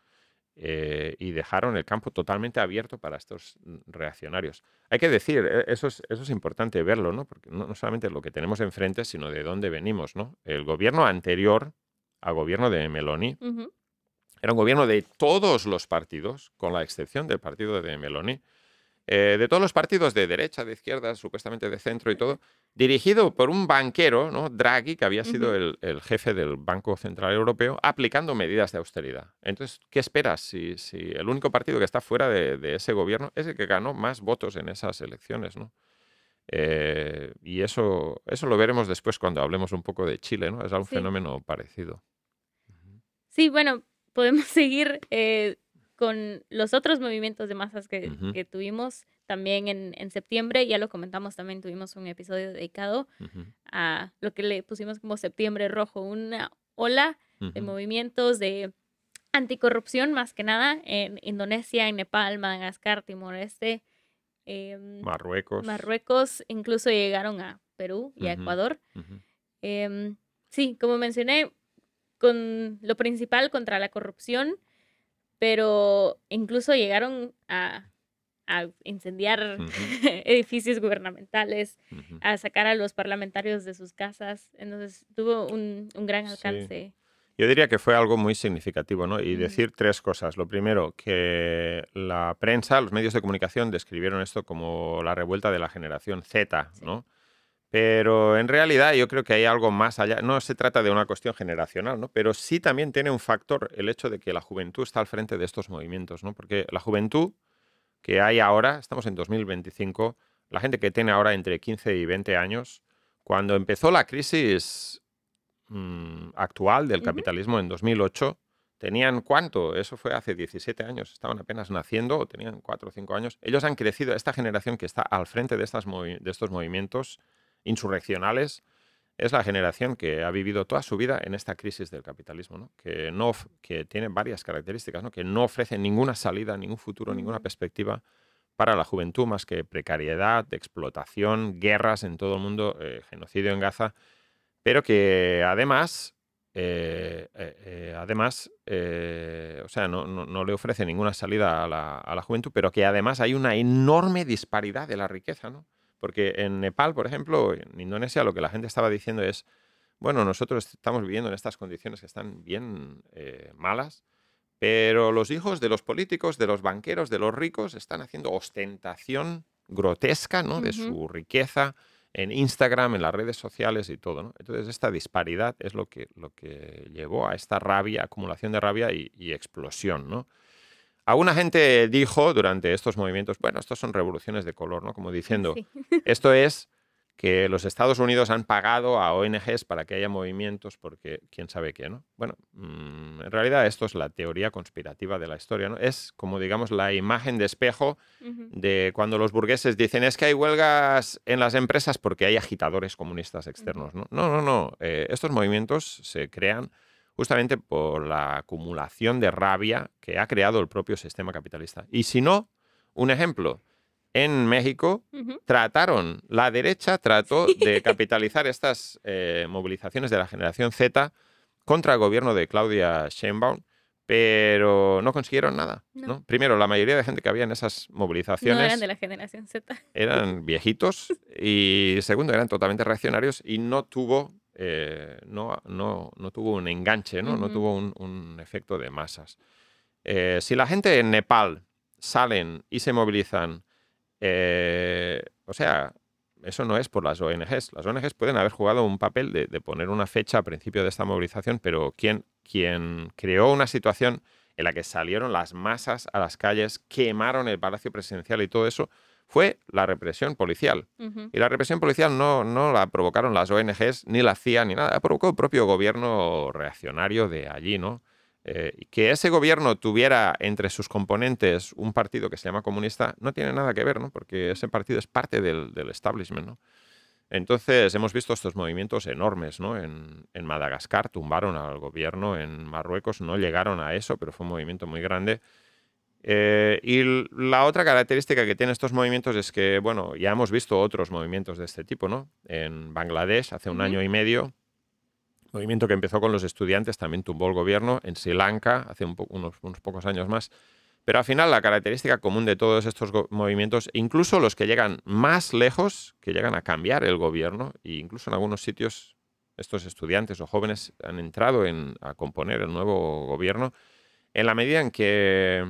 Eh, y dejaron el campo totalmente abierto para estos mm, reaccionarios. Hay que decir, eh, eso es, eso es importante verlo, ¿no? Porque no, no solamente lo que tenemos enfrente, sino de dónde venimos, ¿no? El gobierno anterior al gobierno de Meloni Ujú. era un gobierno de todos los partidos, con la excepción del partido de Meloni, eh, de todos los partidos de derecha, de izquierda, supuestamente de centro y todo, dirigido por un banquero, ¿no? Draghi, que había sido Ujú. el, el jefe del Banco Central Europeo, aplicando medidas de austeridad. Entonces, ¿qué esperas si, si el único partido que está fuera de, de ese gobierno es el que ganó más votos en esas elecciones, ¿no? Eh, y eso, eso lo veremos después cuando hablemos un poco de Chile, ¿no? Es un Sí. fenómeno parecido. Ujú. Sí, bueno, podemos seguir eh, con los otros movimientos de masas que, Ujú, que tuvimos también en, en septiembre. Ya lo comentamos también, tuvimos un episodio dedicado ujú, a lo que le pusimos como Septiembre Rojo, una ola de ujú. movimientos de anticorrupción más que nada en Indonesia, en Nepal, Madagascar, Timor-Este, em, Marruecos. Marruecos, incluso llegaron a Perú y a Ujú, Ecuador. ujú. Em, sí, como mencioné, con lo principal contra la corrupción, pero incluso llegaron a, a incendiar Ujú, edificios gubernamentales, ujú. a sacar a los parlamentarios de sus casas. Entonces tuvo un, un gran Sí. alcance. Yo diría que fue algo muy significativo, ¿no? Y Ujú. decir tres cosas. Lo primero, que la prensa, los medios de comunicación describieron esto como la revuelta de la generación Z, Sí. ¿no? Pero en realidad yo creo que hay algo más allá. No se trata de una cuestión generacional, ¿no? Pero sí también tiene un factor el hecho de que la juventud está al frente de estos movimientos, ¿no? Porque la juventud que hay ahora, estamos en dos mil veinticinco, la gente que tiene ahora entre quince y veinte años, cuando empezó la crisis mm, actual del Ujú. capitalismo en dos mil ocho, tenían cuánto, eso fue hace diecisiete años, estaban apenas naciendo o tenían cuatro o cinco años. Ellos han crecido, esta generación que está al frente de, estas movi- de estos movimientos insurreccionales, es la generación que ha vivido toda su vida en esta crisis del capitalismo, ¿no? Que, no, que tiene varias características, ¿no? Que no ofrece ninguna salida, ningún futuro, ninguna Ujú. perspectiva para la juventud más que precariedad, explotación, guerras en todo el mundo, eh, genocidio en Gaza, pero que además, eh, eh, eh, además, eh, o sea, no, no- no le ofrece ninguna salida a la, a la juventud, pero que además hay una enorme disparidad de la riqueza, ¿no? Porque en Nepal, por ejemplo, en Indonesia, lo que la gente estaba diciendo es, bueno, nosotros estamos viviendo en estas condiciones que están bien eh, malas, pero los hijos de los políticos, de los banqueros, de los ricos, están haciendo ostentación grotesca, ¿no? De Ujú. su riqueza en Instagram, en las redes sociales y todo, ¿no? Entonces, esta disparidad es lo que, lo que llevó a esta rabia, acumulación de rabia y, y explosión, ¿no? Alguna gente dijo durante estos movimientos, bueno, estos son revoluciones de color, ¿no? Como diciendo, Sí. esto es que los Estados Unidos han pagado a O N Ges para que haya movimientos porque quién sabe qué, ¿no? Bueno, mm, en realidad esto es la teoría conspirativa de la historia, ¿no? Es como, digamos, la imagen de espejo Ujú. de cuando los burgueses dicen es que hay huelgas en las empresas porque hay agitadores comunistas Ujú. externos, ¿no? No, no, no. Eh, estos movimientos se crean justamente por la acumulación de rabia que ha creado el propio sistema capitalista. Y si no, un ejemplo, en México Ujú. trataron, la derecha trató de capitalizar estas eh, movilizaciones de la generación Z contra el gobierno de Claudia Sheinbaum, pero no consiguieron nada, No, ¿no? Primero, la mayoría de gente que había en esas no eran de movilizaciones la generación Z. eran viejitos y segundo, eran totalmente reaccionarios y no tuvo, eh, no, no, no tuvo un enganche, no, no Ujú. tuvo un, un efecto de masas. Eh, si la gente en Nepal salen y se movilizan, eh, o sea, eso no es por las O N Ges. Las O N Ges pueden haber jugado un papel de, de poner una fecha a principio de esta movilización, pero quien, quien creó una situación en la que salieron las masas a las calles, quemaron el Palacio Presidencial y todo eso, fue la represión policial. Ujú. Y la represión policial no, no la provocaron las O N Ges, ni la C I A, ni nada. La provocó el propio gobierno reaccionario de allí, ¿no? Eh, que ese gobierno tuviera entre sus componentes un partido que se llama comunista no tiene nada que ver, ¿no? Porque ese partido es parte del, del establishment, ¿no? Entonces hemos visto estos movimientos enormes, ¿no? En, en Madagascar tumbaron al gobierno, en Marruecos no llegaron a eso, pero fue un movimiento muy grande. Eh, y l- la otra característica que tienen estos movimientos es que, bueno, ya hemos visto otros movimientos de este tipo, ¿no? En Bangladesh hace un Ujú. año y medio, movimiento que empezó con los estudiantes, también tumbó el gobierno. En Sri Lanka hace un po- unos, unos pocos años más. Pero al final la característica común de todos estos go- movimientos, incluso los que llegan más lejos, que llegan a cambiar el gobierno, e incluso en algunos sitios estos estudiantes o jóvenes han entrado en, a componer el nuevo gobierno, en la medida en que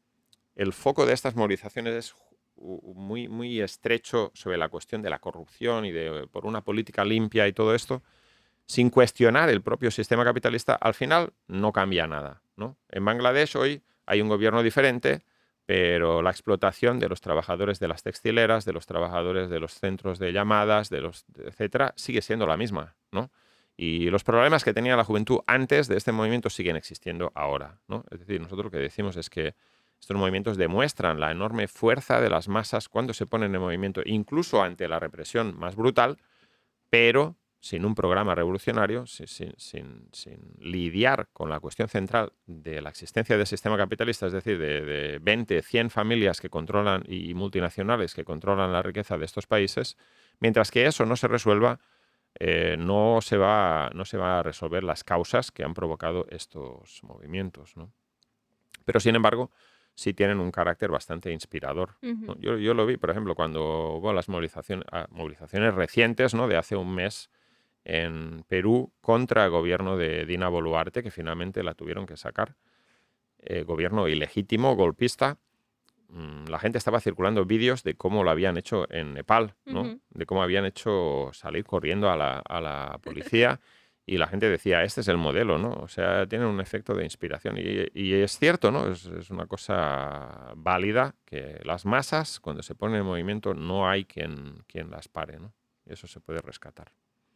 el foco de estas movilizaciones es ju- muy, muy estrecho sobre la cuestión de la corrupción y de por una política limpia y todo esto, sin cuestionar el propio sistema capitalista, al final no cambia nada, ¿no? En Bangladesh hoy hay un gobierno diferente, pero la explotación de los trabajadores de las textileras, de los trabajadores de los centros de llamadas, de los etcétera, sigue siendo la misma, ¿no? Y los problemas que tenía la juventud antes de este movimiento siguen existiendo ahora, ¿no? Es decir, nosotros lo que decimos es que estos movimientos demuestran la enorme fuerza de las masas cuando se ponen en movimiento, incluso ante la represión más brutal, pero sin un programa revolucionario, sin, sin- sin- sin lidiar con la cuestión central de la existencia del sistema capitalista, es decir, de, de veinte, cien familias que controlan y multinacionales que controlan la riqueza de estos países, mientras que eso no se resuelva, eh, no se va, no se va a resolver las causas que han provocado estos movimientos, ¿no? Pero sin embargo, sí tienen un carácter bastante inspirador, ¿no? Ujú. Yo, yo lo vi, por ejemplo, cuando hubo las movilizaciones, movilizaciones recientes, ¿no? De hace un mes en Perú contra el gobierno de Dina Boluarte, que finalmente la tuvieron que sacar. Eh, gobierno ilegítimo, golpista. Mm, La gente estaba circulando vídeos de cómo lo habían hecho en Nepal, ¿no? Ujú. De cómo habían hecho salir corriendo a la, a la policía y la gente decía, este es el modelo, ¿no? O sea, tienen un efecto de inspiración y, y es cierto, ¿no? Es, es una cosa válida que las masas, cuando se ponen en movimiento, no hay quien, quien las pare, ¿no? Y eso se puede rescatar.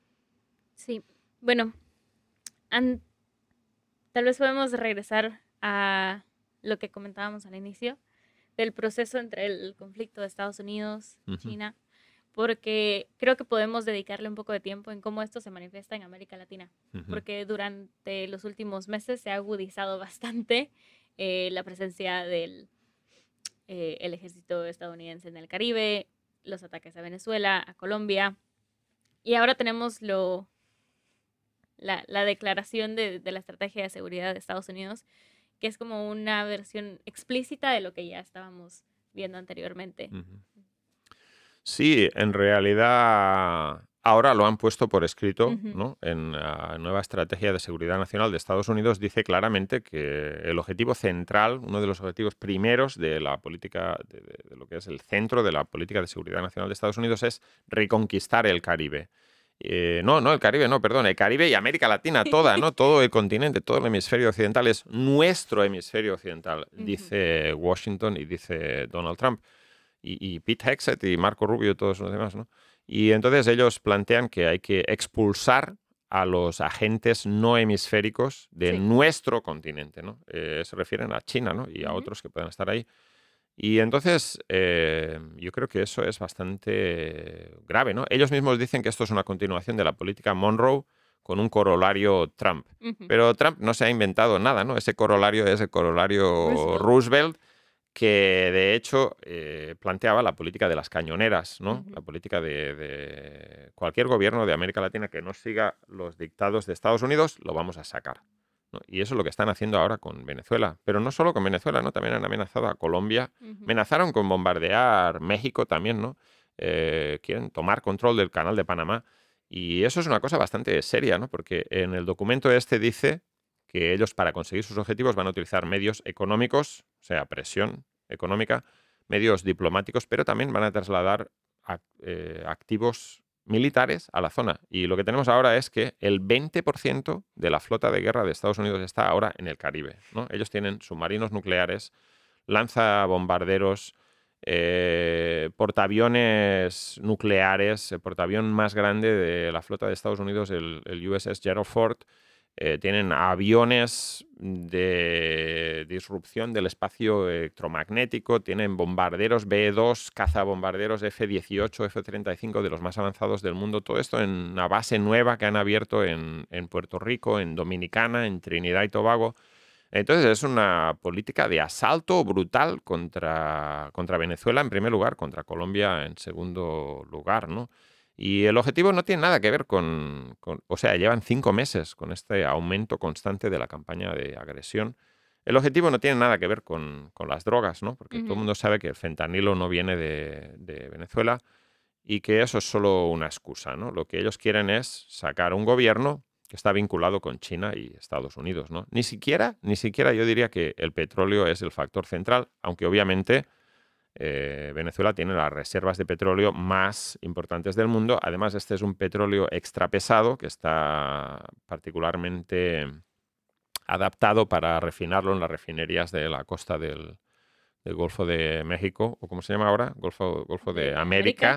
Sí. Bueno, an- tal vez podemos regresar a lo que comentábamos al inicio del proceso entre el conflicto de Estados Unidos, Ujú. China. porque creo que podemos dedicarle un poco de tiempo en cómo esto se manifiesta en América Latina, Ujú. porque durante los últimos meses se ha agudizado bastante eh, la presencia del eh, el ejército estadounidense en el Caribe, los ataques a Venezuela, a Colombia, y ahora tenemos lo, la, la declaración de, de la estrategia de seguridad de Estados Unidos, que es como una versión explícita de lo que ya estábamos viendo anteriormente. Ujú. Sí, en realidad ahora lo han puesto por escrito, Ujú. ¿no? En la nueva estrategia de seguridad nacional de Estados Unidos dice claramente que el objetivo central, uno de los objetivos primeros de la política, de, de- de lo que es el centro de la política de seguridad nacional de Estados Unidos es reconquistar el Caribe. Eh, no, no, el Caribe, no, perdón, el Caribe y América Latina toda, ¿no? Todo el continente, todo el hemisferio occidental es nuestro hemisferio occidental, Ujú. dice Washington y dice Donald Trump y, y Pete Hegseth y Marco Rubio y todos los demás, ¿no? Y entonces ellos plantean que hay que expulsar a los agentes no hemisféricos de Sí. nuestro continente, ¿no? Eh, se refieren a China, ¿no? Y a Ujú. otros que puedan estar ahí. Y entonces eh, yo creo que eso es bastante grave, ¿no? Ellos mismos dicen que esto es una continuación de la política Monroe con un corolario Trump. Ujú. Pero Trump no se ha inventado nada, ¿no? Ese corolario es el corolario Roosevelt. Roosevelt, que de hecho eh, planteaba la política de las cañoneras, ¿no? Ujú. La política de, de cualquier gobierno de América Latina que no siga los dictados de Estados Unidos, lo vamos a sacar, ¿no? Y eso es lo que están haciendo ahora con Venezuela. Pero no solo con Venezuela, ¿no? También han amenazado a Colombia. Ujú. Amenazaron con bombardear México también, ¿no? Eh, quieren tomar control del canal de Panamá. Y eso es una cosa bastante seria, ¿no? Porque en el documento este dice que ellos para conseguir sus objetivos van a utilizar medios económicos, o sea, presión económica, medios diplomáticos, pero también van a trasladar ac- eh, activos militares a la zona. Y lo que tenemos ahora es que el veinte por ciento de la flota de guerra de Estados Unidos está ahora en el Caribe, ¿no? Ellos tienen submarinos nucleares, lanzabombarderos, eh, portaaviones nucleares, el portaavión más grande de la flota de Estados Unidos, el, el U S S Gerald Ford, eh, tienen aviones de disrupción del espacio electromagnético, tienen bombarderos B dos, cazabombarderos F dieciocho, F treinta y cinco de los más avanzados del mundo. Todo esto en una base nueva que han abierto en, en Puerto Rico, en Dominicana, en Trinidad y Tobago. Entonces es una política de asalto brutal contra, contra Venezuela en primer lugar, contra Colombia en segundo lugar, ¿no? Y el objetivo no tiene nada que ver con, con- o sea, llevan cinco meses con este aumento constante de la campaña de agresión. El objetivo no tiene nada que ver con, con las drogas, ¿no? Porque todo el Ujú. mundo sabe que el fentanilo no viene de, de Venezuela y que eso es solo una excusa, ¿no? Lo que ellos quieren es sacar un gobierno que está vinculado con China y Estados Unidos, ¿no? Ni siquiera, ni siquiera yo diría que el petróleo es el factor central, aunque obviamente eh, Venezuela tiene las reservas de petróleo más importantes del mundo. Además, este es un petróleo extrapesado que está particularmente adaptado para refinarlo en las refinerías de la costa del, del Golfo de México, o ¿cómo se llama ahora? Golfo, Golfo de De América. América.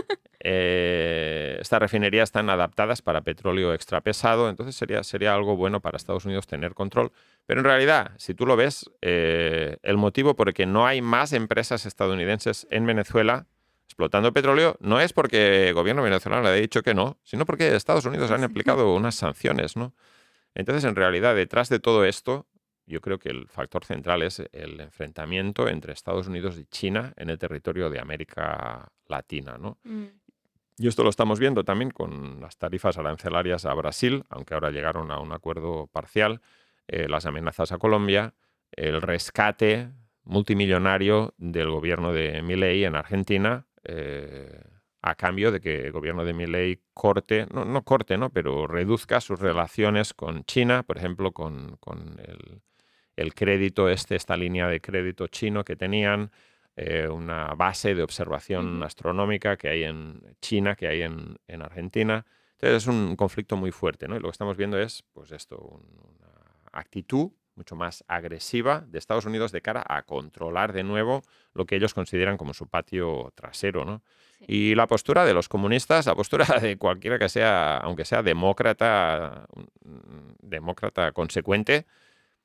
Eh, estas refinerías están adaptadas para petróleo extrapesado, entonces sería, sería algo bueno para Estados Unidos tener control. Pero en realidad, si tú lo ves, eh, el motivo por el que no hay más empresas estadounidenses en Venezuela explotando petróleo no es porque el gobierno venezolano le haya dicho que no, sino porque Estados Unidos han aplicado unas sanciones, ¿no? Entonces, en realidad, detrás de todo esto, yo creo que el factor central es el enfrentamiento entre Estados Unidos y China en el territorio de América Latina, ¿no? Mm. Y esto lo estamos viendo también con las tarifas arancelarias a Brasil, aunque ahora llegaron a un acuerdo parcial, eh, las amenazas a Colombia, el rescate multimillonario del gobierno de Milei en Argentina, eh, a cambio de que el gobierno de Milei corte, no, no corte, ¿no? Pero reduzca sus Sí. relaciones con China, por ejemplo, con, con el, el crédito, este, esta línea de crédito chino que tenían, eh, una base de observación Ujú. astronómica que hay en China, que hay en, en Argentina. Entonces es un conflicto muy fuerte, ¿no? Y lo que estamos viendo es, pues esto, un- una actitud mucho más agresiva de Estados Unidos de cara a controlar de nuevo lo que ellos consideran como su patio trasero, ¿no? Sí. Y la postura de los comunistas, la postura de cualquiera que sea, aunque sea demócrata, mm, demócrata consecuente,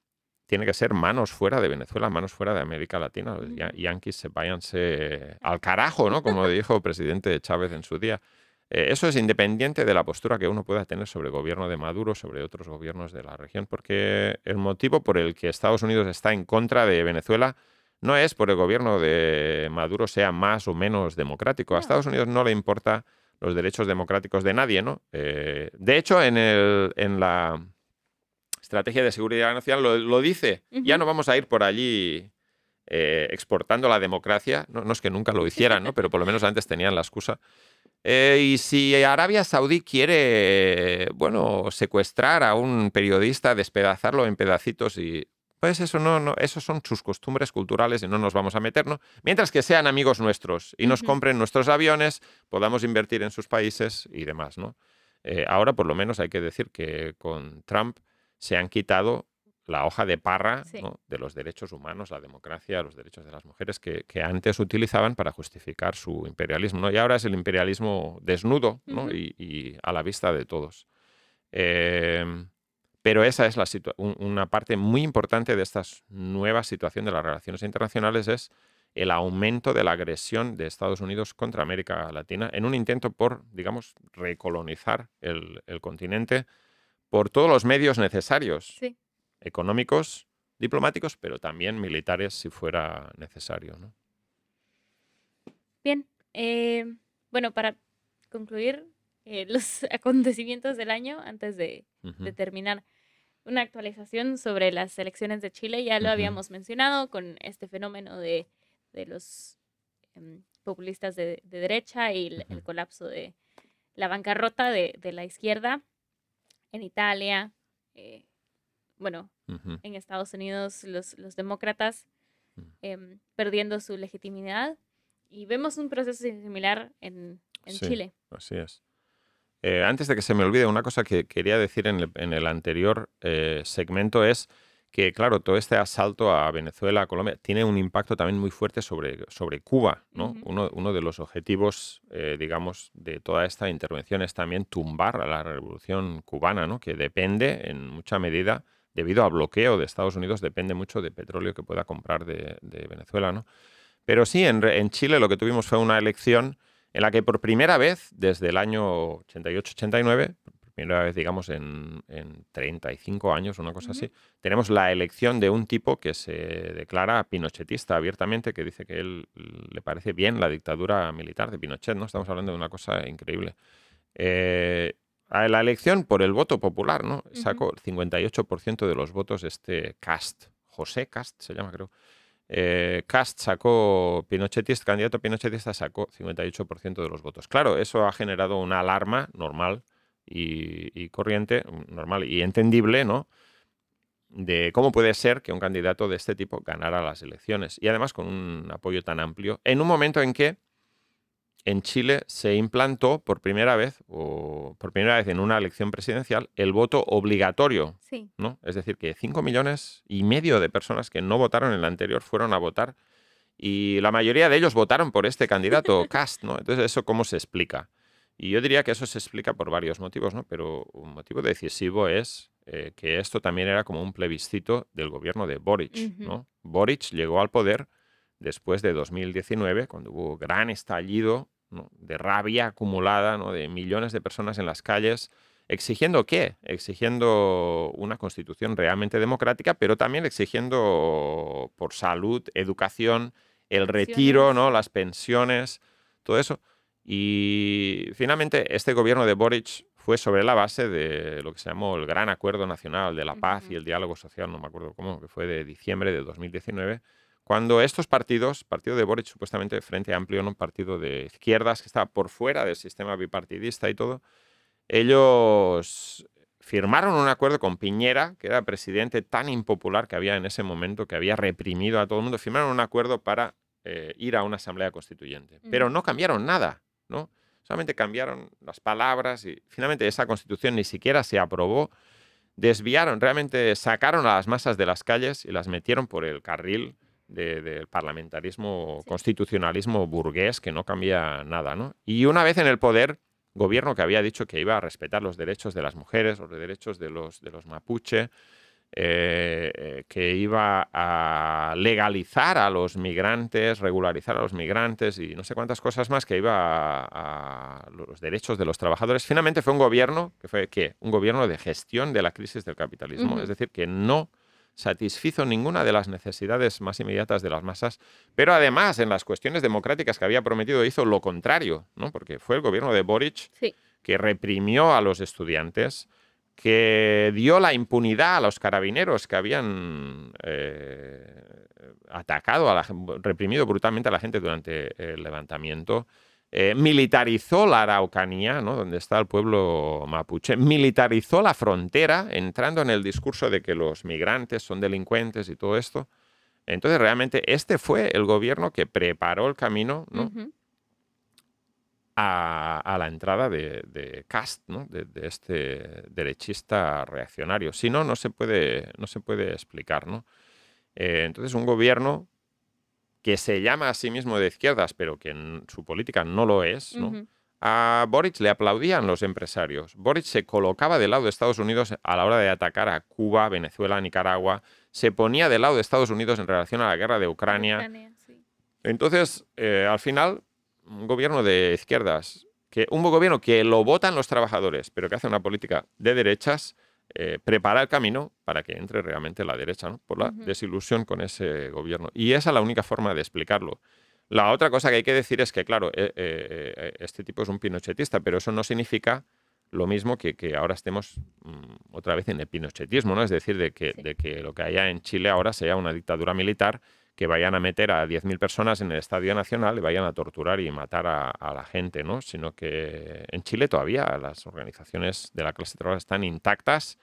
tiene que ser manos fuera de Venezuela, manos fuera de América Latina. Los Ujú. ya- yanquis se váyanse al carajo, ¿no? Como dijo el presidente Chávez en su día. Eh, eso es independiente de la postura que uno pueda tener sobre el gobierno de Maduro, sobre otros gobiernos de la región, porque el motivo por el que Estados Unidos está en contra de Venezuela no es por el gobierno de Maduro sea más o menos democrático. A No. Estados Unidos no le importa los derechos democráticos de nadie, ¿no? Eh, de hecho, en, el, en la estrategia de seguridad nacional lo, lo dice. Ya Ujú. no vamos a ir por allí eh, exportando la democracia. No, no es que nunca lo hicieran, ¿no? Pero por lo menos antes tenían la excusa. Eh, y si Arabia Saudí quiere, bueno, secuestrar a un periodista, despedazarlo en pedacitos y... Pues eso no, no, esos son sus costumbres culturales y no nos vamos a meter, ¿no? Mientras que sean amigos nuestros y nos Ujú. compren nuestros aviones, podamos invertir en sus países y demás, ¿no? Eh, ahora, por lo menos, hay que decir que con Trump se han quitado la hoja de parra, Sí. ¿no? De los derechos humanos, la democracia, los derechos de las mujeres que, que antes utilizaban para justificar su imperialismo, ¿no? Y ahora es el imperialismo desnudo, ¿no? Ujú. y, y a la vista de todos. Eh, pero esa es la situa- un- una parte muy importante de esta nueva situación de las relaciones internacionales es el aumento de la agresión de Estados Unidos contra América Latina en un intento por, digamos, recolonizar el, el continente por todos los medios necesarios, Sí. económicos, diplomáticos, pero también militares si fuera necesario, ¿no? Bien. eh, bueno, para concluir eh, los acontecimientos del año, antes de, de Ujú, terminar, una actualización sobre las elecciones de Chile. Ya lo ujú, habíamos mencionado con este fenómeno de, de los em, populistas de, de derecha y el, ujú, el colapso de la bancarrota de, de la izquierda en Italia. eh, bueno, ujú, en Estados Unidos los, los demócratas ujú. em, perdiendo su legitimidad. Y vemos un proceso similar en, en Sí, Chile. así es. Eh, antes de que se me olvide, una cosa que quería decir en el, en el anterior eh, segmento es que, claro, todo este asalto a Venezuela, a Colombia, tiene un impacto también muy fuerte sobre, sobre Cuba, ¿no? Ujú. Uno, uno de los objetivos, eh, digamos, de toda esta intervención es también tumbar a la revolución cubana, ¿no? Que depende en mucha medida, debido al bloqueo de Estados Unidos, depende mucho de petróleo que pueda comprar de, de Venezuela, ¿no? Pero sí, en, re- en Chile lo que tuvimos fue una elección en la que por primera vez, desde el año ochenta y ocho ochenta y nueve, por primera vez, digamos, en, en treinta y cinco años, una cosa Ujú. así, tenemos la elección de un tipo que se declara pinochetista abiertamente, que dice que él le parece bien la dictadura militar de Pinochet, ¿no? Estamos hablando de una cosa increíble. Eh, a la elección por el voto popular, ¿no? Ujú. Sacó el cincuenta y ocho por ciento de los votos este Cast, José Cast se llama, creo. Eh, Cast sacó, pinochetista, candidato pinochetista sacó cincuenta y ocho por ciento de los votos. Claro, eso ha generado una alarma normal y, y corriente, normal y entendible, ¿no? De cómo puede ser que un candidato de este tipo ganara las elecciones. Y además con un apoyo tan amplio, en un momento en que en Chile se implantó por primera vez, o por primera vez en una elección presidencial, el voto obligatorio, Sí. ¿no? Es decir, que cinco millones y medio de personas que no votaron en la anterior fueron a votar y la mayoría de ellos votaron por este candidato, Kast, ¿no? Entonces, ¿eso cómo se explica? Y yo diría que eso se explica por varios motivos, ¿no? Pero un motivo decisivo es eh, que esto también era como un plebiscito del gobierno de Boric, Ujú. ¿no? Boric llegó al poder después de dos mil diecinueve, cuando hubo gran estallido, ¿no? De rabia acumulada, ¿no? De millones de personas en las calles. ¿Exigiendo qué? Exigiendo una constitución realmente democrática, pero también exigiendo por salud, educación, el retiro, Pensiones. ¿no? Las pensiones, todo eso. Y finalmente este gobierno de Boric fue sobre la base de lo que se llamó el Gran Acuerdo Nacional de la Paz y Ujú. el Diálogo Social, no me acuerdo cómo, que fue de diciembre de dos mil diecinueve, cuando estos partidos, partido de Boric, supuestamente Frente Amplio, ¿no? Un partido de izquierdas que estaba por fuera del sistema bipartidista y todo, ellos firmaron un acuerdo con Piñera, que era el presidente tan impopular que había en ese momento, que había reprimido a todo el mundo, firmaron un acuerdo para eh, ir a una asamblea constituyente. Pero no Ujú. cambiaron nada, ¿no? Solamente cambiaron las palabras y finalmente esa constitución ni siquiera se aprobó. Desviaron, realmente sacaron a las masas de las calles y las metieron por el carril de- del parlamentarismo, Sí. constitucionalismo burgués que no cambia nada, ¿no? Y una vez en el poder, gobierno que había dicho que iba a respetar los derechos de las mujeres, los derechos de los, de los mapuche, eh, que iba a legalizar a los migrantes, regularizar a los migrantes y no sé cuántas cosas más, que iba a, a los derechos de los trabajadores. Finalmente fue un gobierno que fue ¿qué? Un gobierno de gestión de la crisis del capitalismo, Ujú. es decir, que no satisfizo ninguna de las necesidades más inmediatas de las masas, pero además en las cuestiones democráticas que había prometido hizo lo contrario, ¿no? Porque fue el gobierno de Boric Sí. que reprimió a los estudiantes, que dio la impunidad a los carabineros que habían eh, atacado, a la, reprimido brutalmente a la gente durante el levantamiento. Eh, militarizó la Araucanía, ¿no? Donde está el pueblo mapuche, militarizó la frontera, entrando en el discurso de que los migrantes son delincuentes y todo esto. Entonces, realmente, este fue el gobierno que preparó el camino, ¿no? Ujú. a, a la entrada de, de Cast, ¿no? de, de este derechista reaccionario. Si no, no se puede, no se puede explicar, ¿no? Eh, entonces, un gobierno que se llama a sí mismo de izquierdas, pero que en su política no lo es, ¿no? Ujú. A Boric le aplaudían los empresarios. Boric se colocaba del lado de Estados Unidos a la hora de atacar a Cuba, Venezuela, Nicaragua. Se ponía del lado de Estados Unidos en relación a la guerra de De Ucrania. Ucrania, sí. Entonces, eh, al final, un gobierno de izquierdas, que, un gobierno que lo votan los trabajadores, pero que hace una política de derechas, eh, prepara el camino para que entre realmente la derecha, ¿no? Por la Ujú. desilusión con ese gobierno. Y esa es la única forma de explicarlo. La otra cosa que hay que decir es que, claro, eh, eh, este tipo es un pinochetista, pero eso no significa lo mismo que, que ahora estemos mm, otra vez en el pinochetismo, ¿no? Es decir, de que, Sí. de que lo que haya en Chile ahora sea una dictadura militar, que vayan a meter a diez mil personas en el Estadio Nacional y vayan a torturar y matar a, a la gente, ¿no? Sino que en Chile todavía las organizaciones de la clase trabajadora están intactas.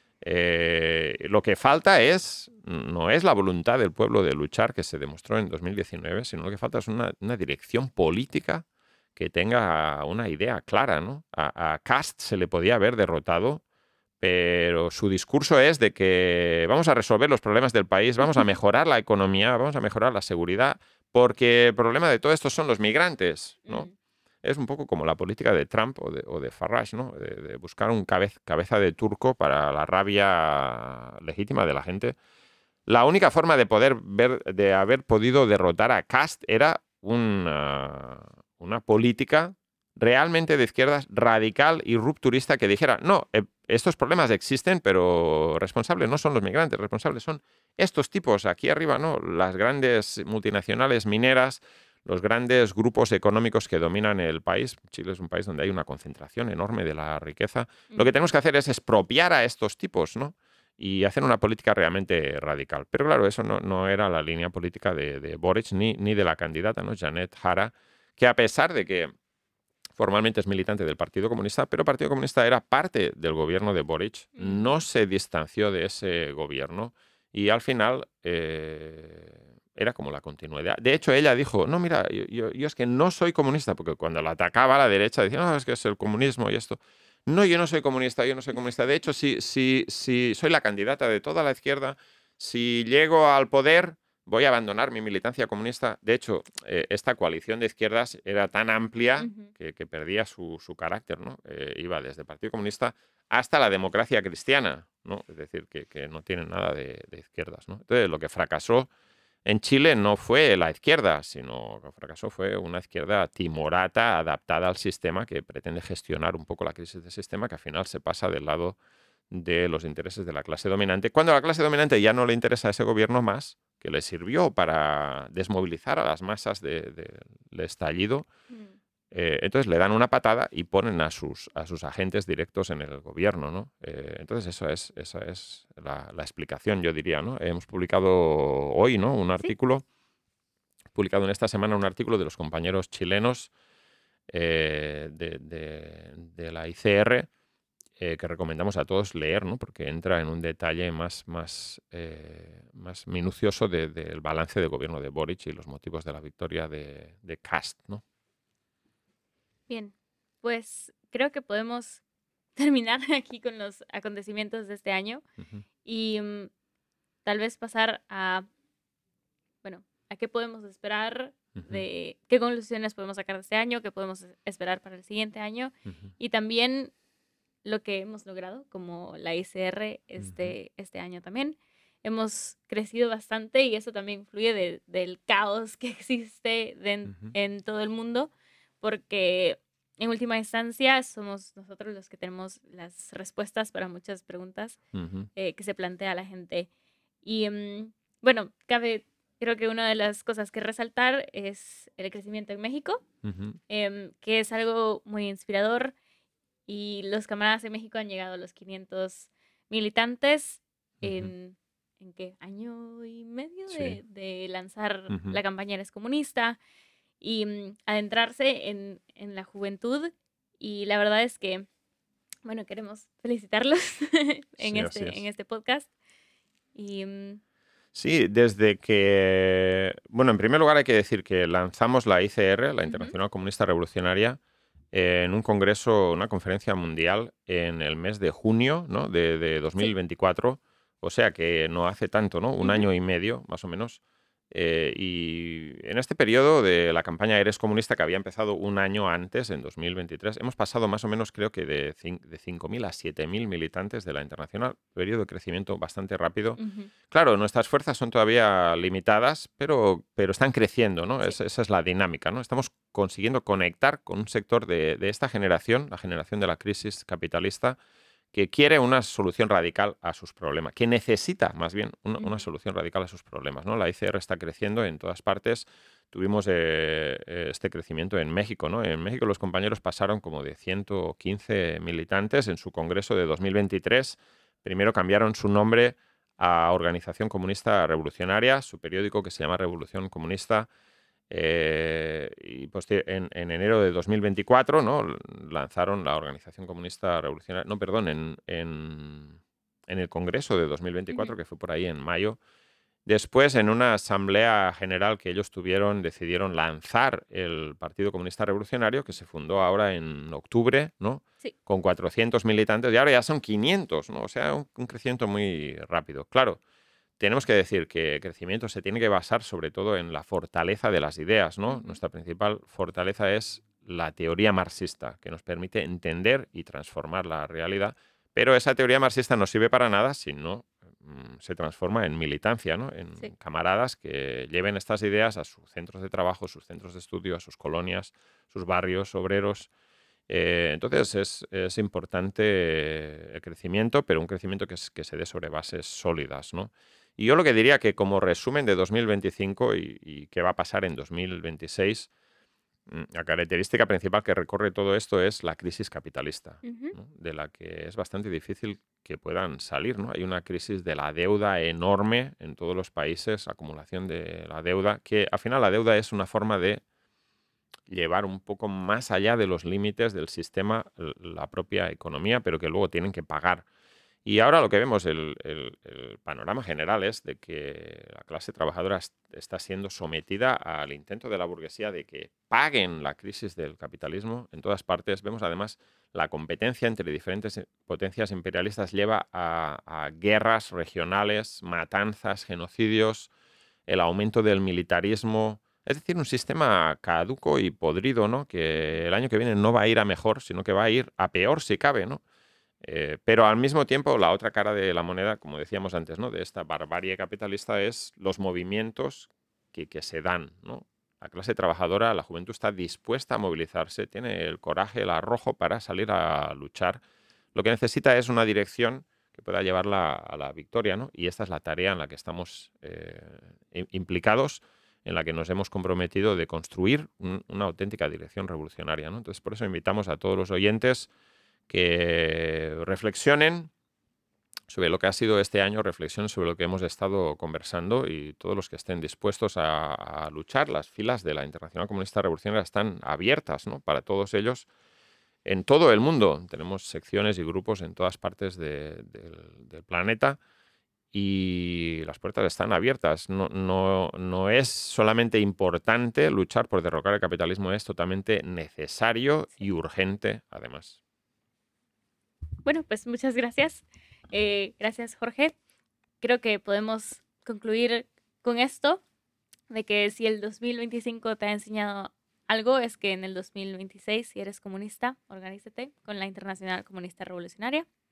Eh, lo que falta es, no es la voluntad del pueblo de luchar, que se demostró en dos mil diecinueve, sino lo que falta es una, una dirección política que tenga una idea clara, ¿no? A, a Kast se le podía haber derrotado, pero su discurso es de que vamos a resolver los problemas del país, vamos a mejorar la economía, vamos a mejorar la seguridad, porque el problema de todo esto son los migrantes, ¿no? Mm. Es un poco como la política de Trump o de, o de Farage, ¿no? De, de buscar un cabez, cabeza de turco para la rabia legítima de la gente. La única forma de poder ver, de haber podido derrotar a Kast era una, una política realmente de izquierdas radical y rupturista que dijera, no, eh, estos problemas existen, pero responsables no son los migrantes, responsables son estos tipos aquí arriba, ¿no? Las grandes multinacionales mineras, los grandes grupos económicos que dominan el país. Chile es un país donde hay una concentración enorme de la riqueza. Lo que tenemos que hacer es expropiar a estos tipos, ¿no? Y hacer una política realmente radical. Pero claro, eso no, no era la línea política de, de Boric ni, ni de la candidata, ¿no? Janet Jara, que a pesar de que formalmente es militante del Partido Comunista, pero el Partido Comunista era parte del gobierno de Boric, no Mm. se distanció de ese gobierno y al final eh, era como la continuidad. De hecho, ella dijo, no, mira, yo, yo- yo es que no soy comunista, porque cuando la atacaba a la derecha decía, no, es que es el comunismo y esto. No, yo no soy comunista, yo no soy comunista. De hecho, si, si, si soy la candidata de toda la izquierda, si llego al poder, voy a abandonar mi militancia comunista. De hecho, eh, esta coalición de izquierdas era tan amplia Ujú. que, que perdía su, su carácter, ¿no? Eh, iba desde el Partido Comunista hasta la democracia cristiana, ¿no? Es decir, que, que no tienen nada de, de izquierdas, ¿no? Entonces, lo que fracasó en Chile no fue la izquierda, sino que fracasó fue una izquierda timorata, adaptada al sistema, que pretende gestionar un poco la crisis del sistema, que al final se pasa del lado de los intereses de la clase dominante, cuando a la clase dominante ya no le interesa ese gobierno más, que le sirvió para desmovilizar a las masas del de, de estallido. Mm. Eh, entonces le dan una patada y ponen a sus, a sus agentes directos en el gobierno, ¿no? Eh, entonces eso es, esa es la, la explicación, yo diría, ¿no? Hemos publicado hoy, ¿no? Un Sí. artículo, publicado en esta semana un artículo de los compañeros chilenos eh, de, de, de la I C R, eh, que recomendamos a todos leer, ¿no? Porque entra en un detalle más, más, eh, más minucioso de- del balance de gobierno de Boric y los motivos de la victoria de, de Kast, ¿no? Bien, pues creo que podemos terminar aquí con los acontecimientos de este año Ujú, y mm, tal vez pasar a, bueno, a qué podemos esperar ujú, de qué conclusiones podemos sacar de este año, qué podemos es- esperar para el siguiente año ujú. y también lo que hemos logrado como la I C R este, uh-huh. este año también. Hemos crecido bastante y eso también influye de, del caos que existe de, uh-huh. en todo el mundo, porque en última instancia somos nosotros los que tenemos las respuestas para muchas preguntas uh-huh. eh, que se plantea la gente. Y um, bueno, cabe, creo que una de las cosas que resaltar es el crecimiento en México, uh-huh. eh, que es algo muy inspirador. Y los camaradas de México han llegado a los quinientos militantes uh-huh. en, ¿en qué? Año y medio sí. de, de lanzar uh-huh. la campaña Eres Comunista y um, adentrarse en, en la juventud. Y la verdad es que, bueno, queremos felicitarlos en, sí, este, en este podcast. Y... Um, Sí, desde que... Bueno, en primer lugar hay que decir que lanzamos la I C R, la Internacional uh-huh. Comunista Revolucionaria, en un congreso, una conferencia mundial en el mes de junio, ¿no? de, de dos mil veinticuatro, sí. O sea que no hace tanto, ¿no? Un uh-huh. año y medio, más o menos. Eh, y en este periodo de la campaña Eres Comunista, que había empezado un año antes, en dos mil veintitrés, hemos pasado más o menos, creo que de, de cinco mil a siete mil militantes de la Internacional, periodo de crecimiento bastante rápido. Uh-huh. Claro, nuestras fuerzas son todavía limitadas, pero, pero están creciendo, ¿no? Sí. Es, esa es la dinámica, ¿no? Estamos consiguiendo conectar con un sector de, de esta generación, la generación de la crisis capitalista, que quiere una solución radical a sus problemas, que necesita más bien una, una solución radical a sus problemas, ¿no? La I C R está creciendo en todas partes. Tuvimos eh, este crecimiento en México, ¿no? En México los compañeros pasaron como de ciento quince militantes en su congreso de dos mil veintitrés. Primero cambiaron su nombre a Organización Comunista Revolucionaria, su periódico que se llama Revolución Comunista. Eh, y pues, en, en enero de dos mil veinticuatro, ¿no? lanzaron la Organización Comunista Revolucionaria, no, perdón, en, en, en el Congreso de dos mil veinticuatro, uh-huh. que fue por ahí en mayo. Después, en una asamblea general que ellos tuvieron, decidieron lanzar el Partido Comunista Revolucionario, que se fundó ahora en octubre, ¿no? Sí. Con cuatrocientos militantes, y ahora ya son quinientos, ¿no? O sea, un, un crecimiento muy rápido. Claro, tenemos que decir que el crecimiento se tiene que basar sobre todo en la fortaleza de las ideas, ¿no? Uh-huh. Nuestra principal fortaleza es la teoría marxista, que nos permite entender y transformar la realidad, pero esa teoría marxista no sirve para nada si no mm, se transforma en militancia, ¿no? En sí. camaradas que lleven estas ideas a sus centros de trabajo, sus centros de estudio, a sus colonias, sus barrios obreros. Eh, entonces es, es importante el crecimiento, pero un crecimiento que, es, que se dé sobre bases sólidas, ¿no? Y yo lo que diría que como resumen de dos mil veinticinco y, y qué va a pasar en dos mil veintiséis, la característica principal que recorre todo esto es la crisis capitalista, uh-huh. ¿no? De la que es bastante difícil que puedan salir, ¿no? Hay una crisis de la deuda enorme en todos los países, acumulación de la deuda, que al final la deuda es una forma de llevar un poco más allá de los límites del sistema la propia economía, pero que luego tienen que pagar. Y ahora lo que vemos, el, el, el panorama general es de que la clase trabajadora está siendo sometida al intento de la burguesía de que paguen la crisis del capitalismo en todas partes. Vemos además la competencia entre diferentes potencias imperialistas lleva a, a guerras regionales, matanzas, genocidios, el aumento del militarismo. Es decir, un sistema caduco y podrido, ¿no? Que el año que viene no va a ir a mejor, sino que va a ir a peor si cabe, ¿no? Eh, pero al mismo tiempo, la otra cara de la moneda, como decíamos antes, ¿no? De esta barbarie capitalista es los movimientos que, que se dan, ¿no? La clase trabajadora, la juventud está dispuesta a movilizarse, tiene el coraje, el arrojo para salir a luchar. Lo que necesita es una dirección que pueda llevarla a la victoria, ¿no? Y esta es la tarea en la que estamos eh, implicados, en la que nos hemos comprometido de construir un, una auténtica dirección revolucionaria, ¿no? Entonces, por eso invitamos a todos los oyentes que reflexionen sobre lo que ha sido este año, reflexionen sobre lo que hemos estado conversando y todos los que estén dispuestos a, a luchar. Las filas de la Internacional Comunista Revolucionaria están abiertas, ¿no? Para todos ellos en todo el mundo. Tenemos secciones y grupos en todas partes de, de, del planeta y las puertas están abiertas. No, no, no es solamente importante luchar por derrocar el capitalismo, es totalmente necesario y urgente además. Bueno, pues muchas gracias. Eh, gracias, Jorge. Creo que podemos concluir con esto, de que si el dos mil veinticinco te ha enseñado algo es que en el dos mil veintiséis, si eres comunista, organízate con la Internacional Comunista Revolucionaria.